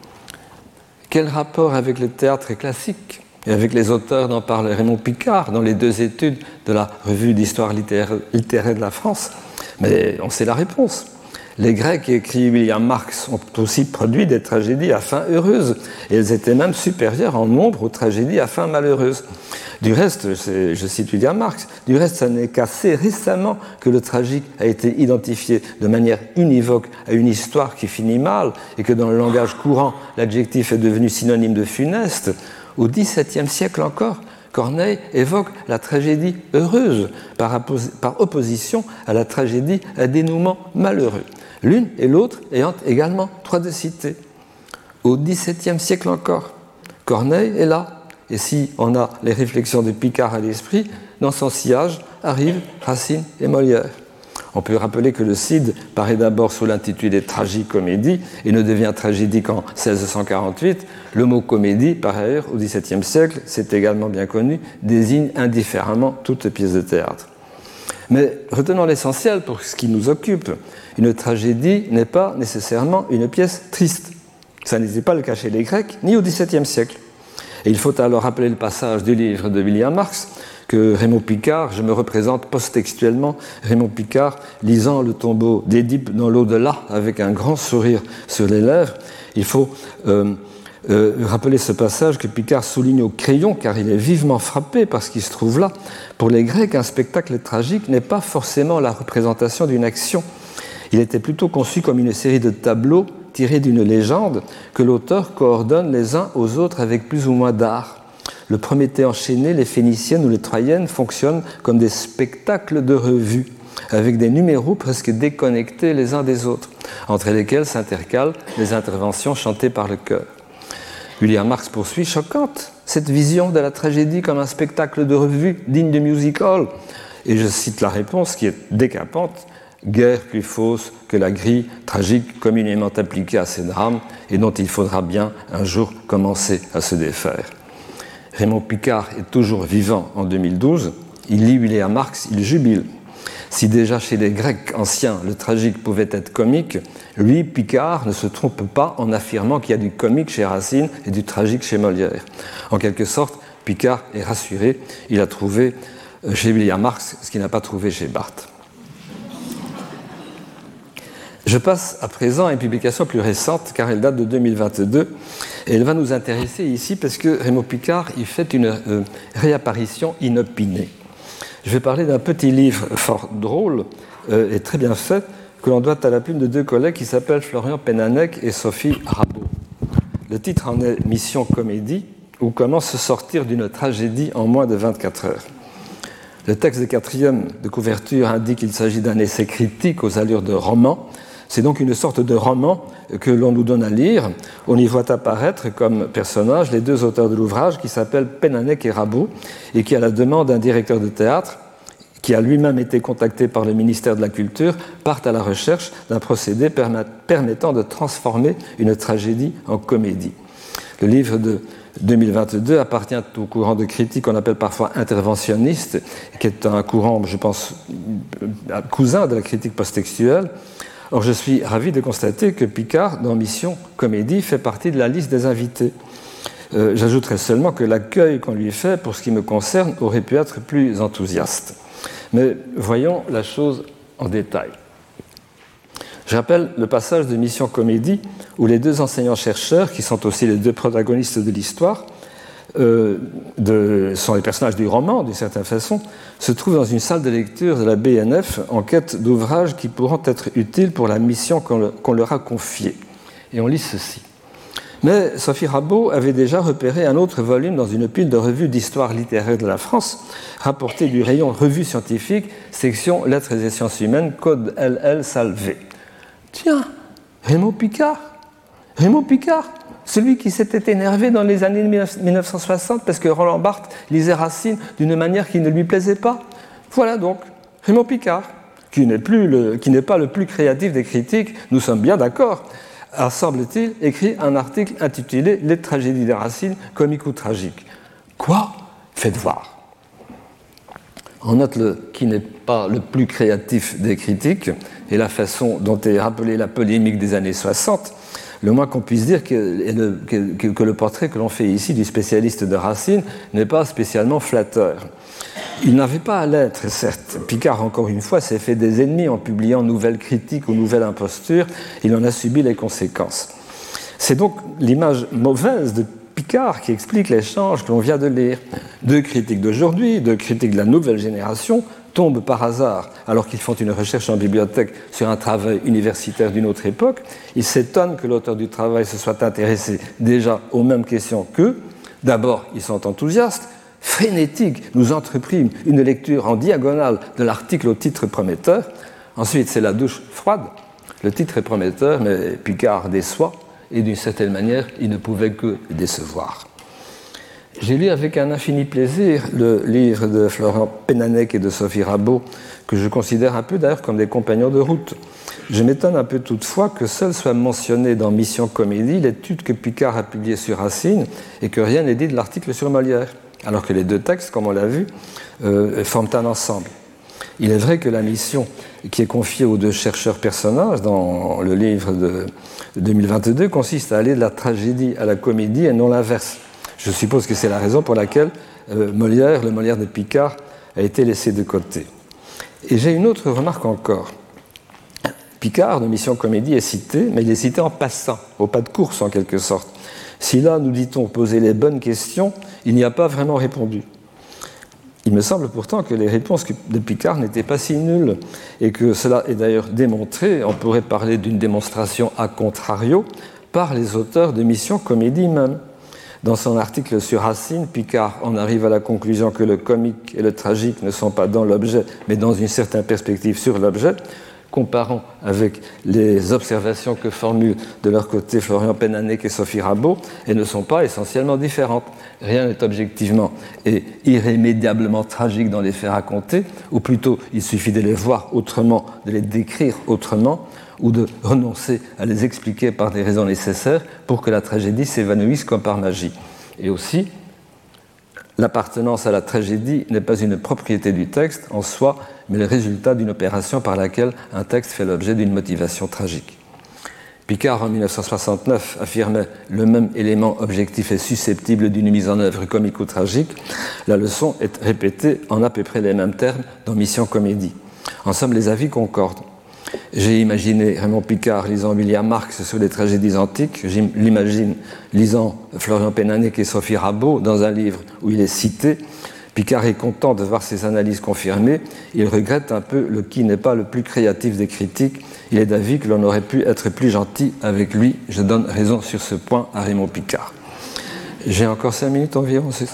Quel rapport avec le théâtre classique et avec les auteurs dont parle Raymond Picard dans les deux études de la Revue d'histoire littéraire de la France? Mais on sait la réponse. Les Grecs, écrit William Marx, ont aussi produit des tragédies à fin heureuse, et elles étaient même supérieures en nombre aux tragédies à fin malheureuse. Du reste, je cite William Marx, du reste, ça n'est qu'assez récemment que le tragique a été identifié de manière univoque à une histoire qui finit mal, et que dans le langage courant, l'adjectif est devenu synonyme de funeste. Au XVIIe siècle encore, Corneille évoque la tragédie heureuse par opposition à la tragédie à dénouement malheureux. L'une et l'autre ayant également droit de citer. Au XVIIe siècle encore, Corneille est là. Et si on a les réflexions de Picard à l'esprit, dans son sillage arrivent Racine et Molière. On peut rappeler que le Cid paraît d'abord sous l'intitulé Tragicomédie et ne devient tragédie qu'en 1648. Le mot comédie, par ailleurs, au XVIIe siècle, c'est également bien connu, désigne indifféremment toute pièce de théâtre. Mais retenons l'essentiel pour ce qui nous occupe. Une tragédie n'est pas nécessairement une pièce triste. Ça n'était pas le cas chez les Grecs, ni au XVIIe siècle. Et il faut alors rappeler le passage du livre de William Marx, que Raymond Picard, je me représente post-textuellement, Raymond Picard lisant le tombeau d'Édipe dans l'au-delà avec un grand sourire sur les lèvres. Il faut rappeler ce passage que Picard souligne au crayon, car il est vivement frappé par ce qui se trouve là. Pour les Grecs, un spectacle tragique n'est pas forcément la représentation d'une action. Il était plutôt conçu comme une série de tableaux tirés d'une légende que l'auteur coordonne les uns aux autres avec plus ou moins d'art. Le Prométhée enchaîné, les Phéniciennes ou les Troyennes fonctionnent comme des spectacles de revue, avec des numéros presque déconnectés les uns des autres, entre lesquels s'intercalent les interventions chantées par le chœur. William Marx poursuit, choquante, cette vision de la tragédie comme un spectacle de revue digne de music hall. Et je cite la réponse qui est décapante, guère plus fausse que la grille tragique communément appliquée à ces drames et dont il faudra bien un jour commencer à se défaire. Raymond Picard est toujours vivant en 2012, il lit William Marx, il jubile. Si déjà chez les Grecs anciens, le tragique pouvait être comique, lui, Picard, ne se trompe pas en affirmant qu'il y a du comique chez Racine et du tragique chez Molière. En quelque sorte, Picard est rassuré, il a trouvé chez William Marx ce qu'il n'a pas trouvé chez Barthes. Je passe à présent à une publication plus récente, car elle date de 2022, et elle va nous intéresser ici parce que Raymond Picard y fait une réapparition inopinée. Je vais parler d'un petit livre fort drôle et très bien fait que l'on doit à la plume de deux collègues qui s'appellent Florian Penanec et Sophie Rabault. Le titre en est « Mission comédie » ou « Comment se sortir d'une tragédie en moins de 24 heures ». Le texte de quatrième de couverture indique qu'il s'agit d'un essai critique aux allures de roman. C'est donc une sorte de roman que l'on nous donne à lire. On y voit apparaître comme personnages les deux auteurs de l'ouvrage qui s'appellent Penanec et Rabault et qui, à la demande d'un directeur de théâtre, qui a lui-même été contacté par le ministère de la Culture, partent à la recherche d'un procédé permettant de transformer une tragédie en comédie. Le livre de 2022 appartient au courant de critique qu'on appelle parfois interventionniste, qui est un courant, je pense, cousin de la critique post-textuelle. Or, je suis ravi de constater que Picard, dans Mission Comédie, fait partie de la liste des invités. J'ajouterai seulement que l'accueil qu'on lui fait, pour ce qui me concerne, aurait pu être plus enthousiaste. Mais voyons la chose en détail. Je rappelle le passage de Mission Comédie où les deux enseignants-chercheurs, qui sont aussi les deux protagonistes de l'histoire, sont les personnages du roman, d'une certaine façon, se trouvent dans une salle de lecture de la BNF en quête d'ouvrages qui pourront être utiles pour la mission qu'on leur a confiée. Et on lit ceci. Mais Sophie Rabault avait déjà repéré un autre volume dans une pile de revues d'histoire littéraire de la France, rapporté du rayon Revue scientifique, section Lettres et sciences humaines, code LL Salvé. Tiens, Raymond Picard, celui qui s'était énervé dans les années 1960 parce que Roland Barthes lisait Racine d'une manière qui ne lui plaisait pas. Voilà donc Raymond Picard, qui n'est pas le plus créatif des critiques, nous sommes bien d'accord, a, semble-t-il, écrit un article intitulé « Les tragédies de Racine, comiques ou tragiques ». Quoi ? Faites voir. On note qui n'est pas le plus créatif des critiques et la façon dont est rappelée la polémique des années 60. Le moins qu'on puisse dire que le portrait que l'on fait ici du spécialiste de Racine n'est pas spécialement flatteur. Il n'avait pas à l'être, certes. Picard, encore une fois, s'est fait des ennemis en publiant nouvelles critiques ou nouvelles impostures. Il en a subi les conséquences. C'est donc l'image mauvaise de Picard qui explique l'échange que l'on vient de lire. Deux critiques d'aujourd'hui, deux critiques de la nouvelle génération, tombent par hasard, alors qu'ils font une recherche en bibliothèque sur un travail universitaire d'une autre époque. Ils s'étonnent que l'auteur du travail se soit intéressé déjà aux mêmes questions qu'eux. D'abord, ils sont enthousiastes, frénétiques, nous entrepriment une lecture en diagonale de l'article au titre prometteur. Ensuite, c'est la douche froide. Le titre est prometteur, mais Picard déçoit, et d'une certaine manière, il ne pouvait que décevoir. J'ai lu avec un infini plaisir le livre de Florian Penanec et de Sophie Rabault, que je considère un peu d'ailleurs comme des compagnons de route. Je m'étonne un peu toutefois que seul soit mentionné dans Mission Comédie l'étude que Picard a publiée sur Racine et que rien n'est dit de l'article sur Molière, alors que les deux textes, comme on l'a vu, forment un ensemble. Il est vrai que la mission qui est confiée aux deux chercheurs personnages dans le livre de 2022 consiste à aller de la tragédie à la comédie et non l'inverse. Je suppose que c'est la raison pour laquelle le Molière de Picard, a été laissé de côté. Et j'ai une autre remarque encore. Picard, de Mission Comédie, est cité, mais il est cité en passant, au pas de course en quelque sorte. Si là, nous dit-on, poser les bonnes questions, il n'y a pas vraiment répondu. Il me semble pourtant que les réponses de Picard n'étaient pas si nulles, et que cela est d'ailleurs démontré, on pourrait parler d'une démonstration a contrario, par les auteurs de Mission Comédie même. Dans son article sur Racine, Picard en arrive à la conclusion que le comique et le tragique ne sont pas dans l'objet, mais dans une certaine perspective sur l'objet, comparant avec les observations que formulent de leur côté Florian Pénanec et Sophie Rabault, elles ne sont pas essentiellement différentes. Rien n'est objectivement et irrémédiablement tragique dans les faits racontés, ou plutôt il suffit de les voir autrement, de les décrire autrement, ou de renoncer à les expliquer par des raisons nécessaires pour que la tragédie s'évanouisse comme par magie. Et aussi, l'appartenance à la tragédie n'est pas une propriété du texte en soi, mais le résultat d'une opération par laquelle un texte fait l'objet d'une motivation tragique. Picard, en 1969, affirmait « Le même élément objectif est susceptible d'une mise en œuvre comique ou tragique ». La leçon est répétée en à peu près les mêmes termes dans Mission Comédie. En somme, les avis concordent. J'ai imaginé Raymond Picard lisant William Marx sur les tragédies antiques, je l'imagine lisant Florian Pénanec et Sophie Rabault dans un livre où il est cité. Picard est content de voir ses analyses confirmées, il regrette un peu qui n'est pas le plus créatif des critiques, il est d'avis que l'on aurait pu être plus gentil avec lui, je donne raison sur ce point à Raymond Picard. J'ai encore 5 minutes environ, c'est ça ?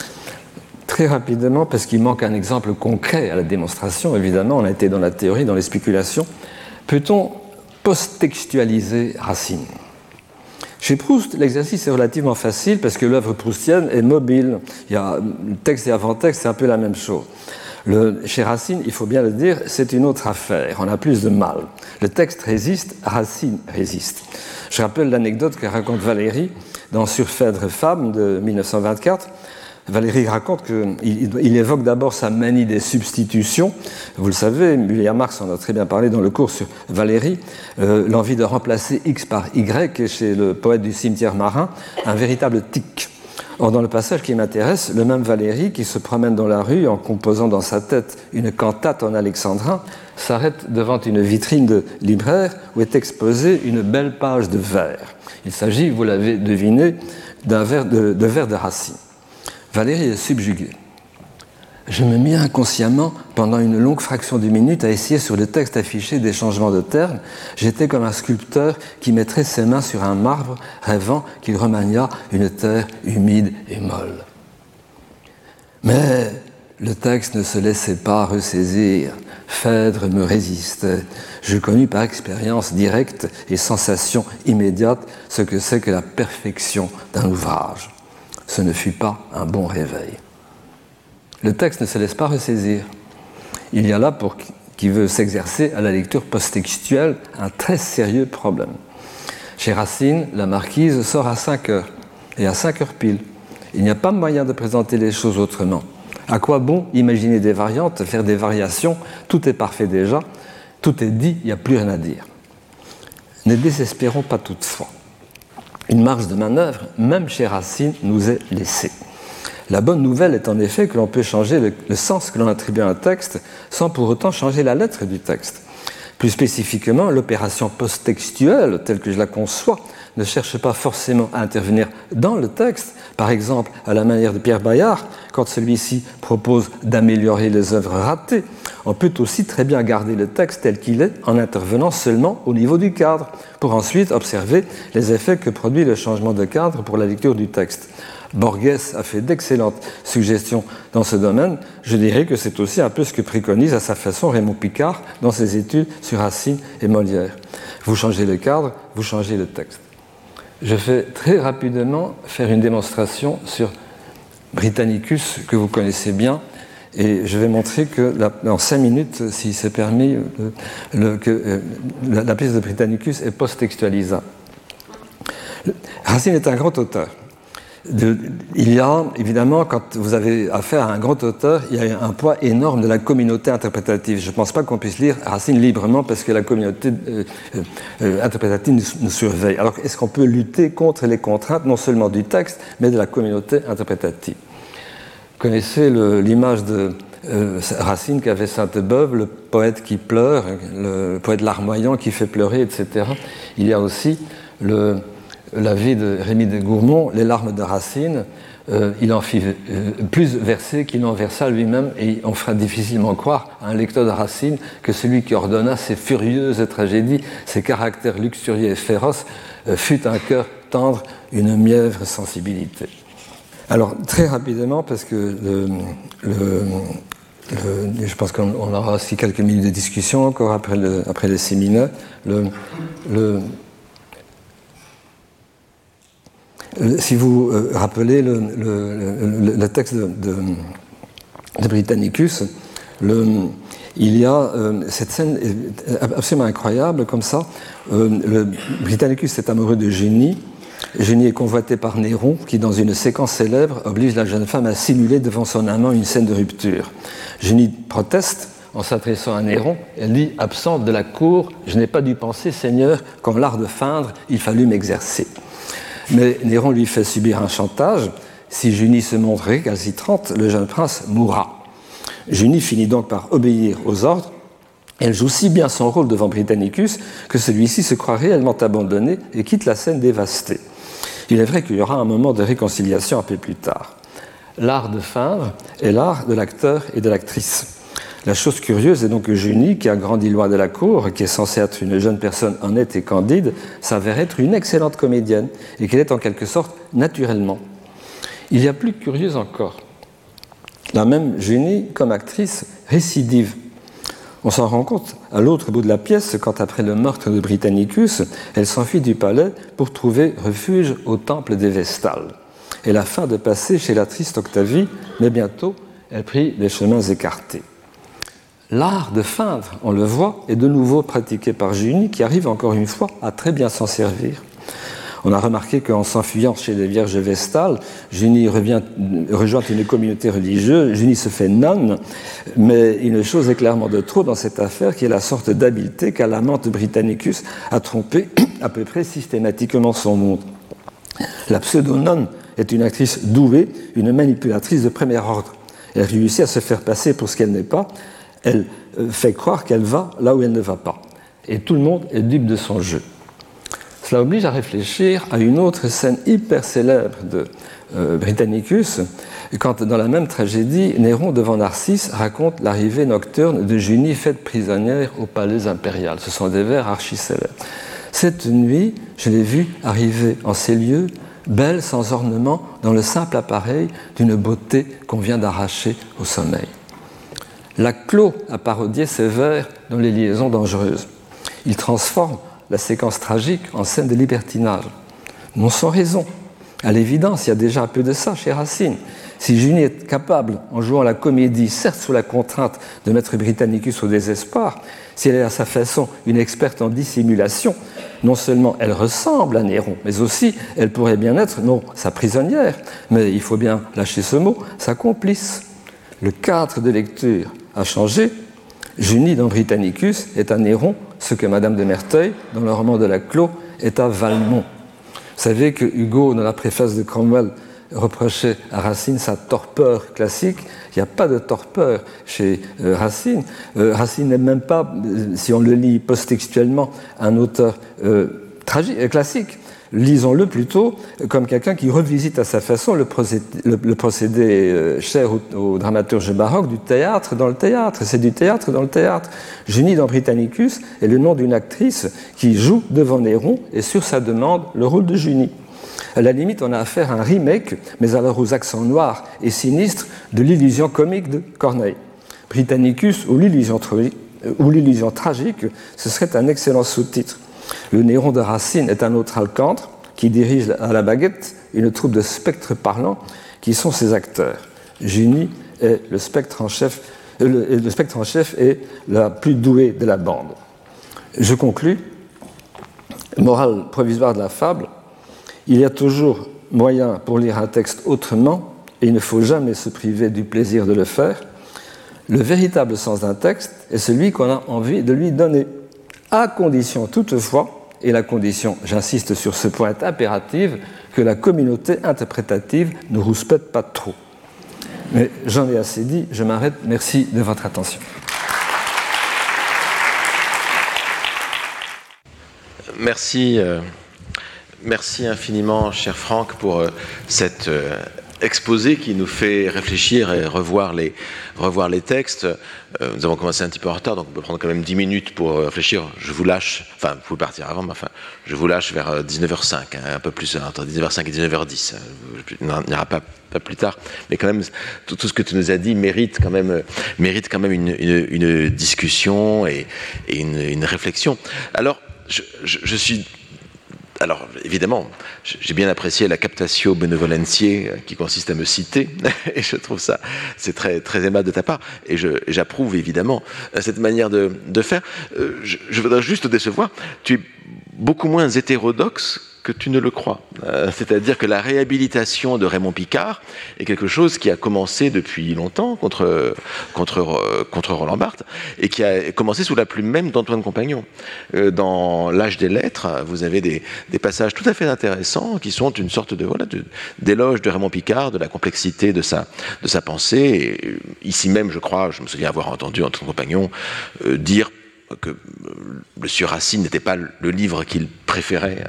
Très rapidement, parce qu'il manque un exemple concret à la démonstration, évidemment, on a été dans la théorie, dans les spéculations, peut-on post-textualiser Racine ? Chez Proust, l'exercice est relativement facile parce que l'œuvre proustienne est mobile. Il y a texte et avant-texte, c'est un peu la même chose. Chez Racine, il faut bien le dire, c'est une autre affaire, on a plus de mal. Le texte résiste, Racine résiste. Je rappelle l'anecdote que raconte Valéry dans Sur Phèdre femme de 1924. Valéry raconte qu'il évoque d'abord sa manie des substitutions. Vous le savez, William Marx en a très bien parlé dans le cours sur Valéry. L'envie de remplacer X par Y est chez le poète du cimetière marin un véritable tic. Or, dans le passage qui m'intéresse, le même Valéry, qui se promène dans la rue en composant dans sa tête une cantate en alexandrin, s'arrête devant une vitrine de libraire où est exposée une belle page de vers. Il s'agit, vous l'avez deviné, d'un vers de Racine. Valéry est subjugué. Je me mis inconsciemment, pendant une longue fraction de minute, à essayer sur le texte affiché des changements de termes. J'étais comme un sculpteur qui mettrait ses mains sur un marbre, rêvant qu'il remaniât une terre humide et molle. Mais le texte ne se laissait pas ressaisir. Phèdre me résistait. Je connus par expérience directe et sensation immédiate ce que c'est que la perfection d'un ouvrage. Ce ne fut pas un bon réveil. Le texte ne se laisse pas ressaisir. Il y a là, pour qui veut s'exercer à la lecture post-textuelle, un très sérieux problème. Chez Racine, la marquise sort à 5 heures, et à 5 heures pile. Il n'y a pas moyen de présenter les choses autrement. À quoi bon imaginer des variantes, faire des variations ? Tout est parfait déjà, tout est dit, il n'y a plus rien à dire. Ne désespérons pas toutefois. Une marge de manœuvre, même chez Racine, nous est laissée. La bonne nouvelle est en effet que l'on peut changer le sens que l'on attribue à un texte sans pour autant changer la lettre du texte. Plus spécifiquement, l'opération post-textuelle, telle que je la conçois, ne cherche pas forcément à intervenir dans le texte, par exemple à la manière de Pierre Bayard, quand celui-ci propose d'améliorer les œuvres ratées. On peut aussi très bien garder le texte tel qu'il est en intervenant seulement au niveau du cadre, pour ensuite observer les effets que produit le changement de cadre pour la lecture du texte. Borges a fait d'excellentes suggestions dans ce domaine. Je dirais que c'est aussi un peu ce que préconise à sa façon Raymond Picard dans ses études sur Racine et Molière. Vous changez le cadre, vous changez le texte. Je vais très rapidement faire une démonstration sur Britannicus, que vous connaissez bien, et je vais montrer que, en 5 minutes, si c'est permis, que la pièce de Britannicus est post-textualisable. Racine est un grand auteur. Il y a, évidemment, quand vous avez affaire à un grand auteur, il y a un poids énorme de la communauté interprétative. Je ne pense pas qu'on puisse lire Racine librement parce que la communauté interprétative nous surveille. Alors, est-ce qu'on peut lutter contre les contraintes, non seulement du texte, mais de la communauté interprétative ? Vous connaissez l'image de Racine qu'avait Sainte-Beuve, le poète qui pleure, le poète larmoyant qui fait pleurer, etc. Il y a aussi la vie de Rémy de Gourmont, Les larmes de Racine, il en fit plus versé qu'il n'en versa lui-même, et on fera difficilement croire à un lecteur de Racine que celui qui ordonna ces furieuses tragédies, ces caractères luxurieux et féroces, fut un cœur tendre, une mièvre sensibilité. Alors, très rapidement, parce que je pense qu'on aura aussi quelques minutes de discussion encore après le séminaire. Si vous rappelez le texte de Britannicus, il y a cette scène absolument incroyable comme ça. Britannicus est amoureux de Génie. Génie est convoité par Néron, qui, dans une séquence célèbre, oblige la jeune femme à simuler devant son amant une scène de rupture. Génie proteste en s'adressant à Néron. Elle dit « Absente de la cour, je n'ai pas dû penser, Seigneur, qu'en l'art de feindre, il fallut m'exercer. » Mais Néron lui fait subir un chantage. Si Junie se montre récalcitrante, le jeune prince mourra. Junie finit donc par obéir aux ordres. Elle joue si bien son rôle devant Britannicus que celui-ci se croit réellement abandonné et quitte la scène dévastée. Il est vrai qu'il y aura un moment de réconciliation un peu plus tard. L'art de feindre est l'art de l'acteur et de l'actrice. La chose curieuse est donc que Junie, qui a grandi loin de la cour, qui est censée être une jeune personne honnête et candide, s'avère être une excellente comédienne et qu'elle est en quelque sorte naturellement. Il y a plus curieux encore. La même Junie, comme actrice, récidive. On s'en rend compte à l'autre bout de la pièce quand, après le meurtre de Britannicus, elle s'enfuit du palais pour trouver refuge au temple des Vestales. Elle a faim de passer chez la triste Octavie, mais bientôt, elle prit les chemins écartés. L'art de feindre, on le voit, est de nouveau pratiqué par Junie, qui arrive encore une fois à très bien s'en servir. On a remarqué qu'en s'enfuyant chez les Vierges Vestales, Junie rejoint une communauté religieuse, Junie se fait nonne, mais une chose est clairement de trop dans cette affaire, qui est la sorte d'habileté qu'a l'amante Britannicus à tromper à peu près systématiquement son monde. La pseudo-nonne est une actrice douée, une manipulatrice de premier ordre. Elle réussit à se faire passer pour ce qu'elle n'est pas, elle fait croire qu'elle va là où elle ne va pas. Et tout le monde est dupe de son jeu. Cela oblige à réfléchir à une autre scène hyper célèbre de Britannicus, quand dans la même tragédie, Néron, devant Narcisse, raconte l'arrivée nocturne de Junie faite prisonnière au palais impérial. Ce sont des vers archi-célèbres. Cette nuit, je l'ai vue arriver en ces lieux, belle sans ornement, dans le simple appareil d'une beauté qu'on vient d'arracher au sommeil. Laclos a parodié ces vers dans Les liaisons dangereuses. Il transforme la séquence tragique en scène de libertinage. Non sans raison. À l'évidence, il y a déjà un peu de ça chez Racine. Si Junie est capable, en jouant la comédie, certes sous la contrainte de mettre Britannicus au désespoir, si elle est à sa façon une experte en dissimulation, non seulement elle ressemble à Néron, mais aussi elle pourrait bien être, non sa prisonnière, mais il faut bien lâcher ce mot, sa complice. Le cadre de lecture a changé. Junie dans Britannicus est à Néron ce que Madame de Merteuil, dans le roman de Laclos, est à Valmont. Vous savez que Hugo, dans la préface de Cromwell, reprochait à Racine sa torpeur classique. Il n'y a pas de torpeur chez Racine. Racine n'est même pas, si on le lit post-textuellement, un auteur classique. Lisons-le plutôt comme quelqu'un qui revisite à sa façon le procédé cher aux dramaturges baroques du théâtre dans le théâtre. C'est du théâtre dans le théâtre. Junie dans Britannicus est le nom d'une actrice qui joue devant Néron et sur sa demande le rôle de Junie. À la limite, on a affaire à un remake, mais alors aux accents noirs et sinistres, de l'illusion comique de Corneille. Britannicus ou l'illusion tragique, ce serait un excellent sous-titre. Le Néron de Racine est un autre Alcantre qui dirige à la baguette une troupe de spectres parlants qui sont ses acteurs. Junie est le spectre en chef est la plus douée de la bande. Je conclus. Morale provisoire de la fable. Il y a toujours moyen pour lire un texte autrement et il ne faut jamais se priver du plaisir de le faire. Le véritable sens d'un texte est celui qu'on a envie de lui donner, à condition toutefois, et la condition, j'insiste sur ce point impératif, que la communauté interprétative ne rouspète pas trop. Mais j'en ai assez dit, je m'arrête. Merci de votre attention. Merci Merci infiniment, cher Franck, pour cette exposé qui nous fait réfléchir et revoir les textes. Nous avons commencé un petit peu en retard, donc on peut prendre quand même 10 minutes pour réfléchir. Je vous lâche, enfin, vous pouvez partir avant, mais enfin, je vous lâche vers 19h05, un peu plus, entre 19h05 et 19h10. Il n'y aura pas plus tard, mais quand même, tout ce que tu nous as dit mérite quand même une discussion et une réflexion. Alors, je suis... Alors, évidemment, j'ai bien apprécié la captatio benevolentiae qui consiste à me citer, et je trouve ça, c'est très, très aimable de ta part, et j'approuve évidemment cette manière de faire. Je voudrais juste te décevoir, tu es beaucoup moins hétérodoxe que tu ne le crois. C'est-à-dire que la réhabilitation de Raymond Picard est quelque chose qui a commencé depuis longtemps contre Roland Barthes et qui a commencé sous la plume même d'Antoine Compagnon. Dans L'Âge des Lettres, vous avez des passages tout à fait intéressants qui sont une sorte d'éloge de Raymond Picard, de la complexité de sa pensée. Et ici même, je crois, je me souviens avoir entendu Antoine Compagnon dire que Monsieur Racine n'était pas le livre qu'il préférait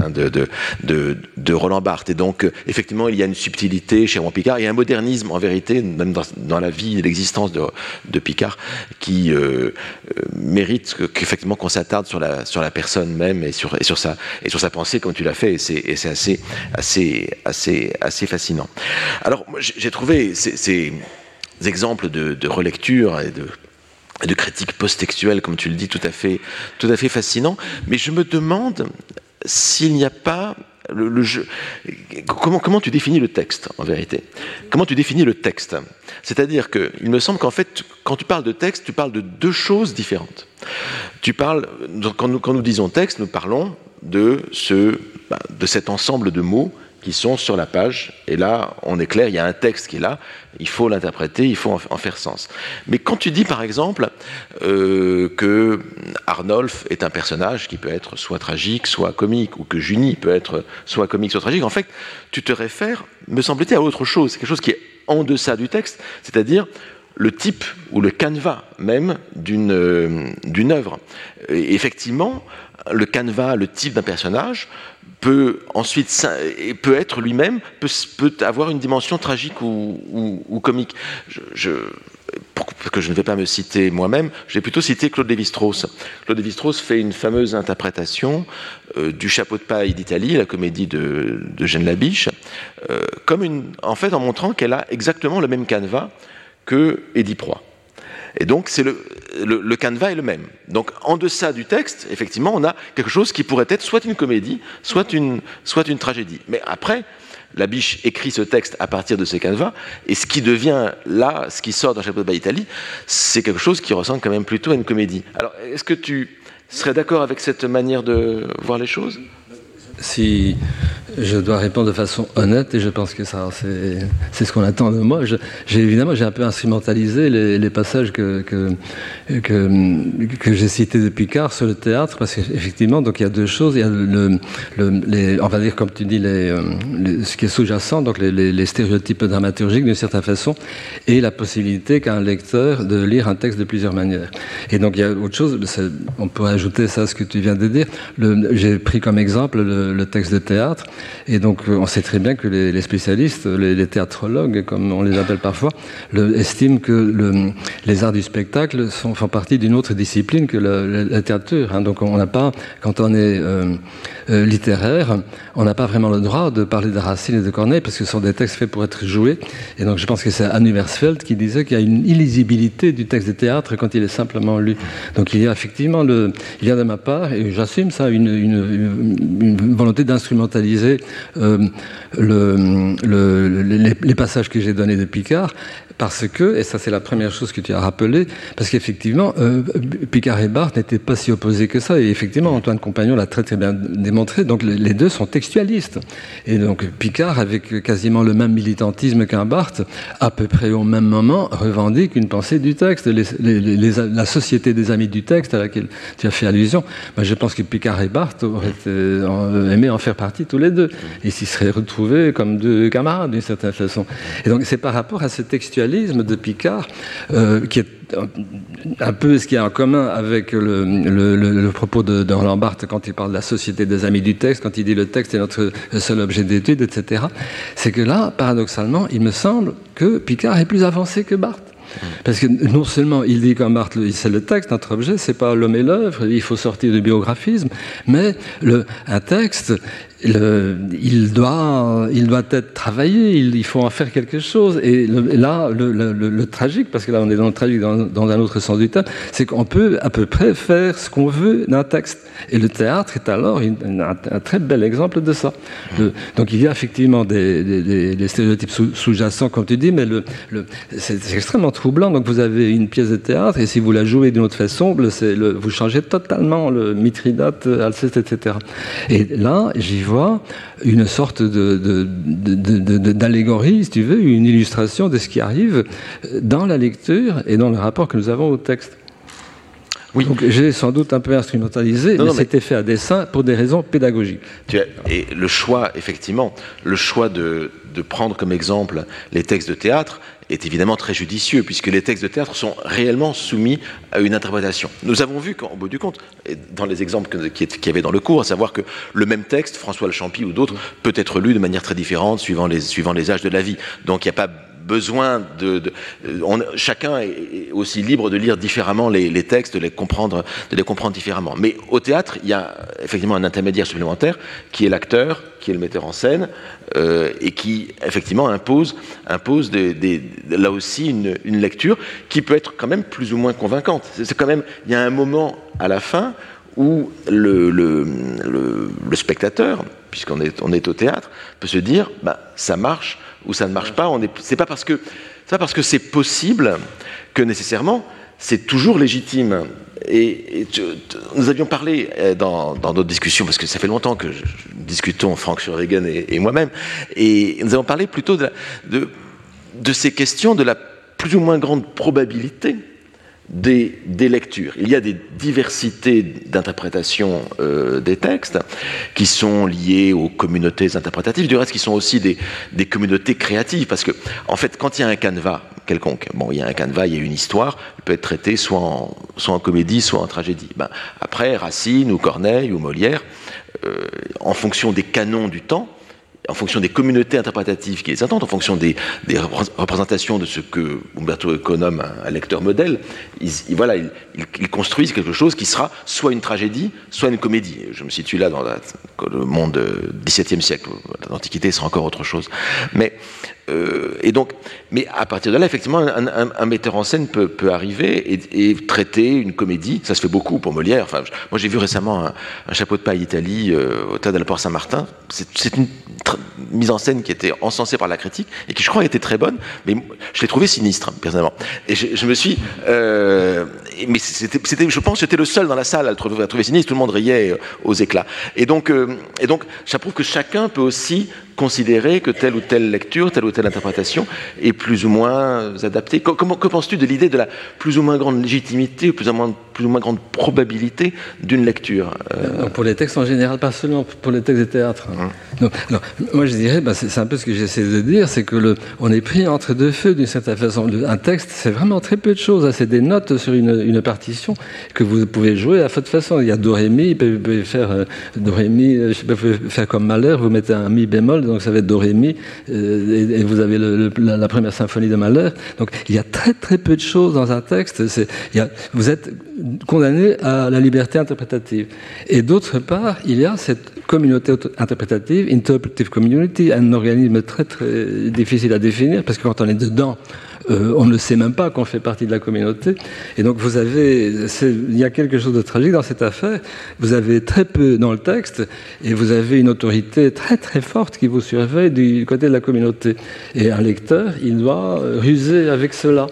de Roland Barthes. Et donc, effectivement, il y a une subtilité chez Raymond Picard et un modernisme, en vérité, même dans la vie et l'existence de Picard, qui mérite qu'effectivement qu'on s'attarde sur la personne même et sur sa pensée, comme tu l'as fait. Et c'est assez fascinant. Alors, moi, j'ai trouvé ces exemples de relecture et de critique post-textuelle, comme tu le dis, tout à fait fascinant. Mais je me demande s'il n'y a pas le jeu. Comment tu définis le texte, en vérité? Comment tu définis le texte? C'est-à-dire qu'il me semble qu'en fait, quand tu parles de texte, tu parles de deux choses différentes. Quand nous disons texte, nous parlons de cet ensemble de mots qui sont sur la page, et là, on est clair, il y a un texte qui est là, il faut l'interpréter, il faut en faire sens. Mais quand tu dis, par exemple, que Arnolphe est un personnage qui peut être soit tragique, soit comique, ou que Junie peut être soit comique, soit tragique, en fait, tu te réfères, me semble-t-il, à autre chose, quelque chose qui est en deçà du texte, c'est-à-dire le type ou le canevas même d'une œuvre. Et effectivement, le canevas, le type d'un personnage, peut être lui-même, peut avoir une dimension tragique ou comique. Parce que je ne vais pas me citer moi-même, je vais plutôt citer Claude Lévi-Strauss. Claude Lévi-Strauss fait une fameuse interprétation du Chapeau de paille d'Italie, la comédie de Eugène Labiche, en fait en montrant qu'elle a exactement le même canevas que Édith Proie. Et donc, le canevas est le même. Donc, en deçà du texte, effectivement, on a quelque chose qui pourrait être soit une comédie, soit une tragédie. Mais après, Labiche écrit ce texte à partir de ces canevas, et ce qui devient là, ce qui sort d'un Chapeau de paille d'Italie, c'est quelque chose qui ressemble quand même plutôt à une comédie. Alors, est-ce que tu serais d'accord avec cette manière de voir les choses ? Si je dois répondre de façon honnête, et je pense que ça, c'est ce qu'on attend de moi, évidemment, j'ai un peu instrumentalisé les passages que j'ai cités de Picard sur le théâtre, parce qu'effectivement, donc il y a deux choses. Il y a on va dire, comme tu dis, ce qui est sous-jacent, donc les stéréotypes dramaturgiques d'une certaine façon, et la possibilité qu'a un lecteur de lire un texte de plusieurs manières. Et donc il y a autre chose, on pourrait ajouter ça à ce que tu viens de dire. J'ai pris comme exemple le texte de théâtre, et donc on sait très bien que les spécialistes, les théâtrologues, comme on les appelle parfois, estiment que les arts du spectacle font partie d'une autre discipline que la littérature. Donc on n'a pas, quand on est littéraire, on n'a pas vraiment le droit de parler de Racine et de Corneille, parce que ce sont des textes faits pour être joués. Et donc je pense que c'est Anne Wersfeld qui disait qu'il y a une illisibilité du texte de théâtre quand il est simplement lu. Donc il y a effectivement, il y a de ma part, et j'assume ça, une volonté d'instrumentaliser les passages que j'ai donnés de Picard, parce que, et ça c'est la première chose que tu as rappelé, parce qu'effectivement, Picard et Barthes n'étaient pas si opposés que ça, et effectivement, Antoine Compagnon l'a très très bien démontré, donc les deux sont textualistes. Et donc Picard, avec quasiment le même militantisme qu'un Barthes, à peu près au même moment, revendique une pensée du texte, la société des amis du texte à laquelle tu as fait allusion. Moi, je pense que Picard et Barthes auraient aimé en faire partie tous les deux, et s'y seraient retrouvés comme deux camarades d'une certaine façon. Et donc c'est par rapport à ce textualisme réalisme de Picard, qui est un peu ce qu'il y a en commun avec le propos de Roland Barthes quand il parle de la société des amis du texte, quand il dit le texte est notre seul objet d'étude, etc. C'est que là, paradoxalement, il me semble que Picard est plus avancé que Barthes. Parce que non seulement il dit comme Barthes, c'est le texte, notre objet, c'est pas l'homme et l'œuvre, il faut sortir du biographisme, mais un texte, il doit être travaillé, il faut en faire quelque chose. Et là, le tragique, parce que là on est dans le tragique dans un autre sens du terme, c'est qu'on peut à peu près faire ce qu'on veut d'un texte. Et le théâtre est alors un très bel exemple de ça. Donc il y a effectivement des stéréotypes sous-jacents, comme tu dis, mais c'est extrêmement troublant. Donc vous avez une pièce de théâtre, et si vous la jouez d'une autre façon, vous changez totalement le Mithridate, Alceste, etc. Et là, j'y vois une sorte d'allégorie, si tu veux, une illustration de ce qui arrive dans la lecture et dans le rapport que nous avons au texte. Oui. Donc j'ai sans doute un peu instrumentalisé, mais c'était fait à dessein pour des raisons pédagogiques. Et le choix, effectivement, de prendre comme exemple les textes de théâtre est évidemment très judicieux, puisque les textes de théâtre sont réellement soumis à une interprétation. Nous avons vu qu'en bout du compte, dans les exemples qu'il y avait dans le cours, à savoir que le même texte, François Le Champy ou d'autres, peut être lu de manière très différente suivant les âges de la vie. Donc il n'y a pas besoin chacun est aussi libre de lire différemment les textes, de les comprendre différemment. Mais au théâtre, il y a effectivement un intermédiaire supplémentaire qui est l'acteur, qui est le metteur en scène, et qui effectivement impose là aussi une lecture qui peut être quand même plus ou moins convaincante. C'est quand même, il y a un moment à la fin où le spectateur, puisqu'on est au théâtre, peut se dire ça marche ou ça ne marche pas. C'est pas parce que c'est possible que nécessairement c'est toujours légitime. Et nous avions parlé dans notre discussion, parce que ça fait longtemps que discutons, Frank Sjöreggen et moi-même, et nous avons parlé plutôt de ces questions de la plus ou moins grande probabilité des lectures. Il y a des diversités d'interprétation des textes qui sont liées aux communautés interprétatives, du reste qui sont aussi des communautés créatives, parce que en fait quand il y a un canevas quelconque, il y a un canevas, il y a une histoire, elle peut être traitée soit en comédie, soit en tragédie. Après, Racine ou Corneille ou Molière, en fonction des canons du temps, en fonction des communautés interprétatives qui les attendent, en fonction des représentations de ce que Umberto Eco nomme un lecteur modèle, ils construisent quelque chose qui sera soit une tragédie, soit une comédie. Je me situe là dans le monde XVIIe siècle. L'Antiquité sera encore autre chose. Mais à partir de là, effectivement, un metteur en scène peut arriver et traiter une comédie. Ça se fait beaucoup pour Molière. Enfin, moi, j'ai vu récemment un chapeau de paille d'Italie au Théâtre de la Porte-Saint-Martin. C'est une mise en scène qui était encensée par la critique et qui, je crois, était très bonne, mais je l'ai trouvée sinistre, personnellement. Et je me suis... mais je pense que j'étais le seul dans la salle à la trouver sinistre. Tout le monde riait aux éclats. Et donc, ça prouve que chacun peut aussi considérer que telle ou telle lecture, telle ou telle interprétation est plus ou moins adaptée. Que penses-tu de l'idée de la plus ou moins grande légitimité, ou plus ou moins grande probabilité d'une lecture Pour les textes en général, pas seulement pour les textes de théâtre. Moi je dirais, c'est un peu ce que j'essaie de dire, c'est que on est pris entre deux feux d'une certaine façon. Un texte, c'est vraiment très peu de choses. C'est des notes sur une partition que vous pouvez jouer à votre façon. Il y a do, ré, mi, vous pouvez faire do, ré, mi, vous pouvez faire comme Mahler, vous mettez un mi bémol, donc ça va être do, ré, mi, et vous avez la première symphonie de Mahler. Donc il y a très très peu de choses dans un texte. Vous êtes condamné à la liberté interprétative. Et d'autre part, il y a cette communauté interprétative, interpretive community, un organisme très très difficile à définir, parce que quand on est dedans, on ne sait même pas qu'on fait partie de la communauté. Et donc il y a quelque chose de tragique dans cette affaire. Vous avez très peu dans le texte, et vous avez une autorité très très forte qui vous surveille du côté de la communauté. Et un lecteur, il doit ruser avec cela.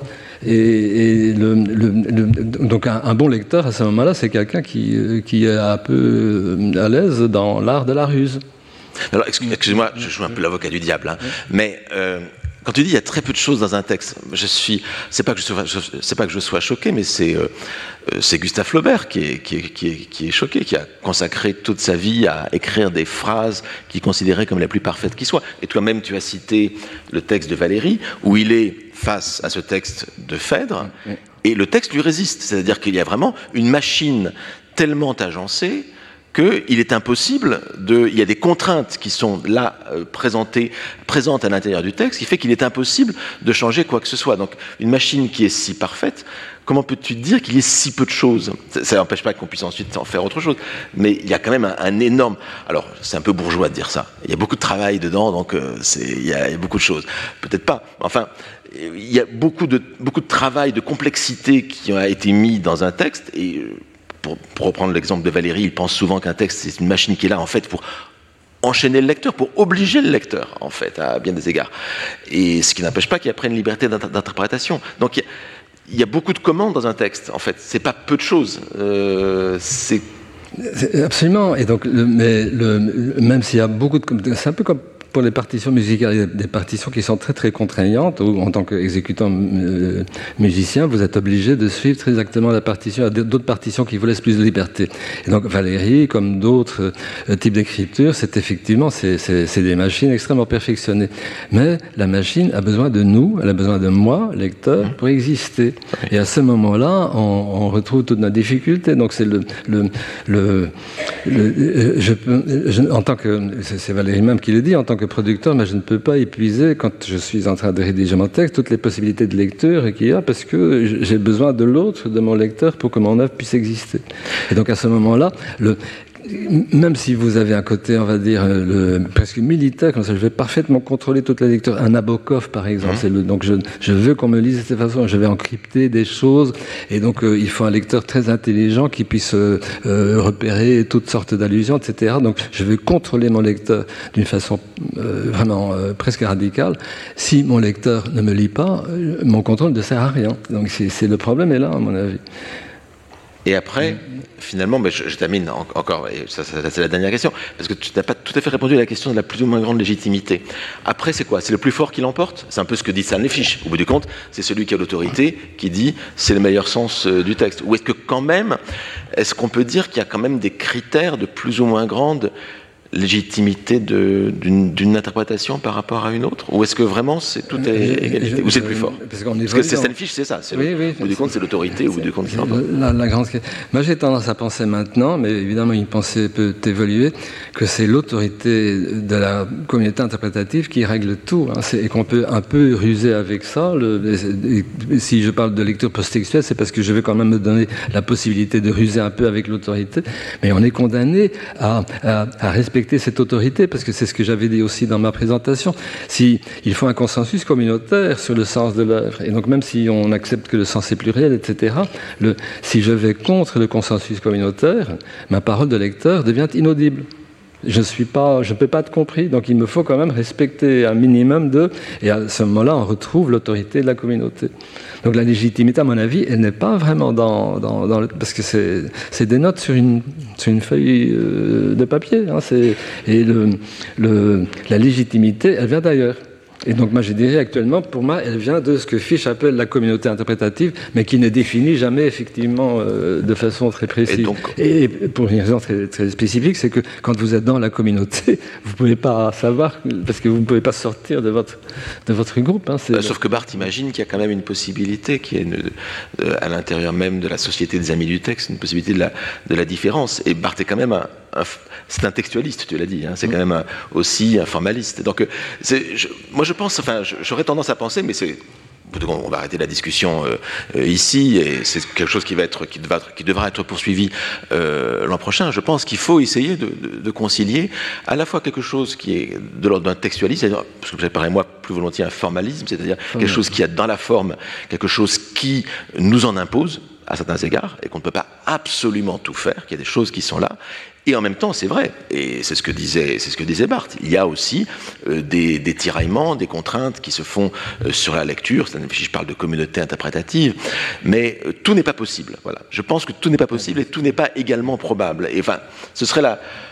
Donc un bon lecteur à ce moment-là, c'est quelqu'un qui est un peu à l'aise dans l'art de la ruse. Alors excusez-moi, je joue un peu l'avocat du diable, mais Quand tu dis il y a très peu de choses dans un texte, c'est pas que je sois choqué, mais c'est Gustave Flaubert qui est choqué, qui a consacré toute sa vie à écrire des phrases qu'il considérait comme les plus parfaites qui soient. Et toi-même, tu as cité le texte de Valéry, où il est face à ce texte de Phèdre, et le texte lui résiste. C'est-à-dire qu'il y a vraiment une machine tellement agencée qu'il est impossible il y a des contraintes qui sont là présentes à l'intérieur du texte, qui fait qu'il est impossible de changer quoi que ce soit. Donc une machine qui est si parfaite, comment peux-tu dire qu'il y ait si peu de choses ? Ça n'empêche pas qu'on puisse ensuite en faire autre chose, mais il y a quand même un énorme... Alors c'est un peu bourgeois de dire ça, il y a beaucoup de travail dedans, donc il y a beaucoup de choses. Peut-être pas, enfin... Il y a beaucoup de travail, de complexité qui a été mis dans un texte, et... Pour reprendre l'exemple de Valéry, il pense souvent qu'un texte, c'est une machine qui est là, en fait, pour enchaîner le lecteur, pour obliger le lecteur, en fait, à bien des égards. Et ce qui n'empêche pas qu'il y a après une liberté d'interprétation. Donc, il y a beaucoup de commandes dans un texte, en fait. C'est pas peu de choses. Absolument. Et donc, même s'il y a beaucoup de... C'est un peu comme pour les partitions musicales, il y a des partitions qui sont très très contraignantes, où en tant qu'exécutant musicien, vous êtes obligé de suivre très exactement la partition. Il y a d'autres partitions qui vous laissent plus de liberté. Et donc Valéry, comme d'autres types d'écriture, c'est effectivement c'est des machines extrêmement perfectionnées. Mais la machine a besoin de nous, elle a besoin de moi, lecteur, pour exister. Et à ce moment-là, on retrouve toute notre difficulté. Donc c'est en tant que, c'est Valéry même qui le dit, en tant que producteur, mais je ne peux pas épuiser, quand je suis en train de rédiger mon texte, toutes les possibilités de lecture qu'il y a, parce que j'ai besoin de l'autre, de mon lecteur, pour que mon œuvre puisse exister. Et donc à ce moment-là, même si vous avez un côté, on va dire, presque militaire, comme ça, je vais parfaitement contrôler toute la lecture. Un Nabokov, par exemple, donc je veux qu'on me lise de cette façon, je vais encrypter des choses, et donc il faut un lecteur très intelligent qui puisse repérer toutes sortes d'allusions, etc. Donc je vais contrôler mon lecteur d'une façon vraiment presque radicale. Si mon lecteur ne me lit pas, mon contrôle ne sert à rien. Donc le problème est là, à mon avis. Et après, finalement, je termine encore, et ça c'est la dernière question, parce que tu n'as pas tout à fait répondu à la question de la plus ou moins grande légitimité. Après, c'est quoi ? C'est le plus fort qui l'emporte ? C'est un peu ce que dit Stanley Fish. Au bout du compte, c'est celui qui a l'autorité qui dit c'est le meilleur sens du texte. Ou est-ce que quand même, est-ce qu'on peut dire qu'il y a quand même des critères de plus ou moins grande légitimité d'une interprétation par rapport à une autre, ou est-ce que vraiment tout est égalité, ou c'est le plus fort, parce que c'est Stanley Fish, c'est ça, au bout du compte c'est l'autorité, au bout du compte c'est la grande... Moi j'ai tendance à penser maintenant, mais évidemment une pensée peut évoluer, que c'est l'autorité de la communauté interprétative qui règle tout, et qu'on peut un peu ruser avec ça. Si je parle de lecture post-textuelle, c'est parce que je vais quand même me donner la possibilité de ruser un peu avec l'autorité, mais on est condamné à respecter cette autorité, parce que c'est ce que j'avais dit aussi dans ma présentation. Il faut un consensus communautaire sur le sens de l'œuvre, et donc même si on accepte que le sens est pluriel, etc., si je vais contre le consensus communautaire, ma parole de lecteur devient inaudible. Je ne peux pas être compris, donc il me faut quand même respecter un minimum et à ce moment-là, on retrouve l'autorité de la communauté. Donc la légitimité, à mon avis, elle n'est pas vraiment parce que c'est des notes sur une feuille de papier, et la légitimité, elle vient d'ailleurs. Et donc moi je dirais actuellement, pour moi, elle vient de ce que Fish appelle la communauté interprétative, mais qui ne définit jamais effectivement de façon très précise. Et pour une raison très, très spécifique, c'est que quand vous êtes dans la communauté, vous ne pouvez pas savoir, parce que vous ne pouvez pas sortir de votre groupe. Sauf que Barthes imagine qu'il y a quand même une possibilité qui est à l'intérieur même de la société des amis du texte, une possibilité de la différence. Et Barthes est quand même c'est un textualiste, tu l'as dit, c'est quand même aussi un formaliste. Donc, moi je pense, j'aurais tendance à penser, mais on va arrêter la discussion ici, et c'est quelque chose qui devra être poursuivi l'an prochain. Je pense qu'il faut essayer de concilier à la fois quelque chose qui est de l'ordre d'un textualisme, parce que j'appellerais moi plus volontiers un formalisme, c'est-à-dire quelque chose qui a dans la forme quelque chose qui nous en impose à certains égards, et qu'on ne peut pas absolument tout faire, qu'il y a des choses qui sont là. Et en même temps, c'est vrai, et c'est ce que disait Barthes, il y a aussi des tiraillements, des contraintes qui se font sur la lecture. Je parle de communauté interprétative, mais tout n'est pas possible. Voilà. Je pense que tout n'est pas possible et tout n'est pas également probable. Et ce serait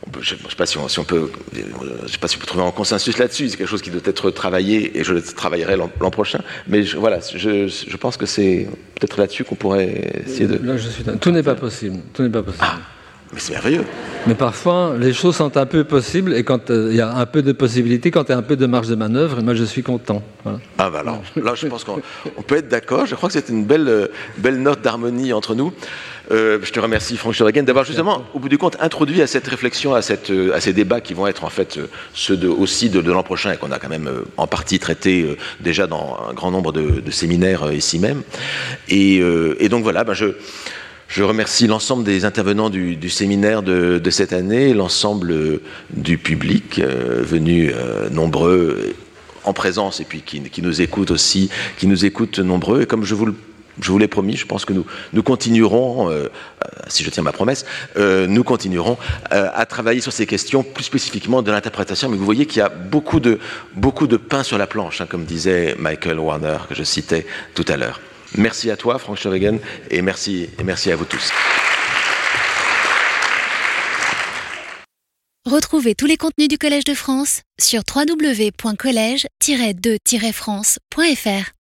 je ne sais pas si on peut trouver un consensus là-dessus. C'est quelque chose qui doit être travaillé et je le travaillerai l'an prochain. Mais je pense que c'est peut-être là-dessus qu'on pourrait essayer de. Là, tout n'est pas possible. Ah, mais c'est merveilleux. Mais parfois, les choses sont un peu possibles et quand il y a un peu de possibilité, quand il y a un peu de marge de manœuvre, moi je suis content. Voilà. Ah bah alors, là je pense qu'on peut être d'accord. Je crois que c'est une belle note d'harmonie entre nous. Je te remercie, Franck Stöhregen, d'avoir justement, au bout du compte, introduit à cette réflexion, à ces débats qui vont être en fait ceux aussi de l'an prochain et qu'on a quand même en partie traité déjà dans un grand nombre de séminaires ici même. Et donc voilà, je remercie l'ensemble des intervenants du séminaire de cette année, l'ensemble du public venu nombreux en présence et puis qui nous écoute aussi, qui nous écoute nombreux. Et comme je vous l'ai promis, je pense que nous continuerons, si je tiens ma promesse, nous continuerons à travailler sur ces questions, plus spécifiquement de l'interprétation. Mais vous voyez qu'il y a beaucoup de pain sur la planche, hein, comme disait Michael Warner, que je citais tout à l'heure. Merci à toi, Franck Stöhregen, et merci à vous tous. Retrouvez tous les contenus du Collège de France sur www.collège-2-france.fr.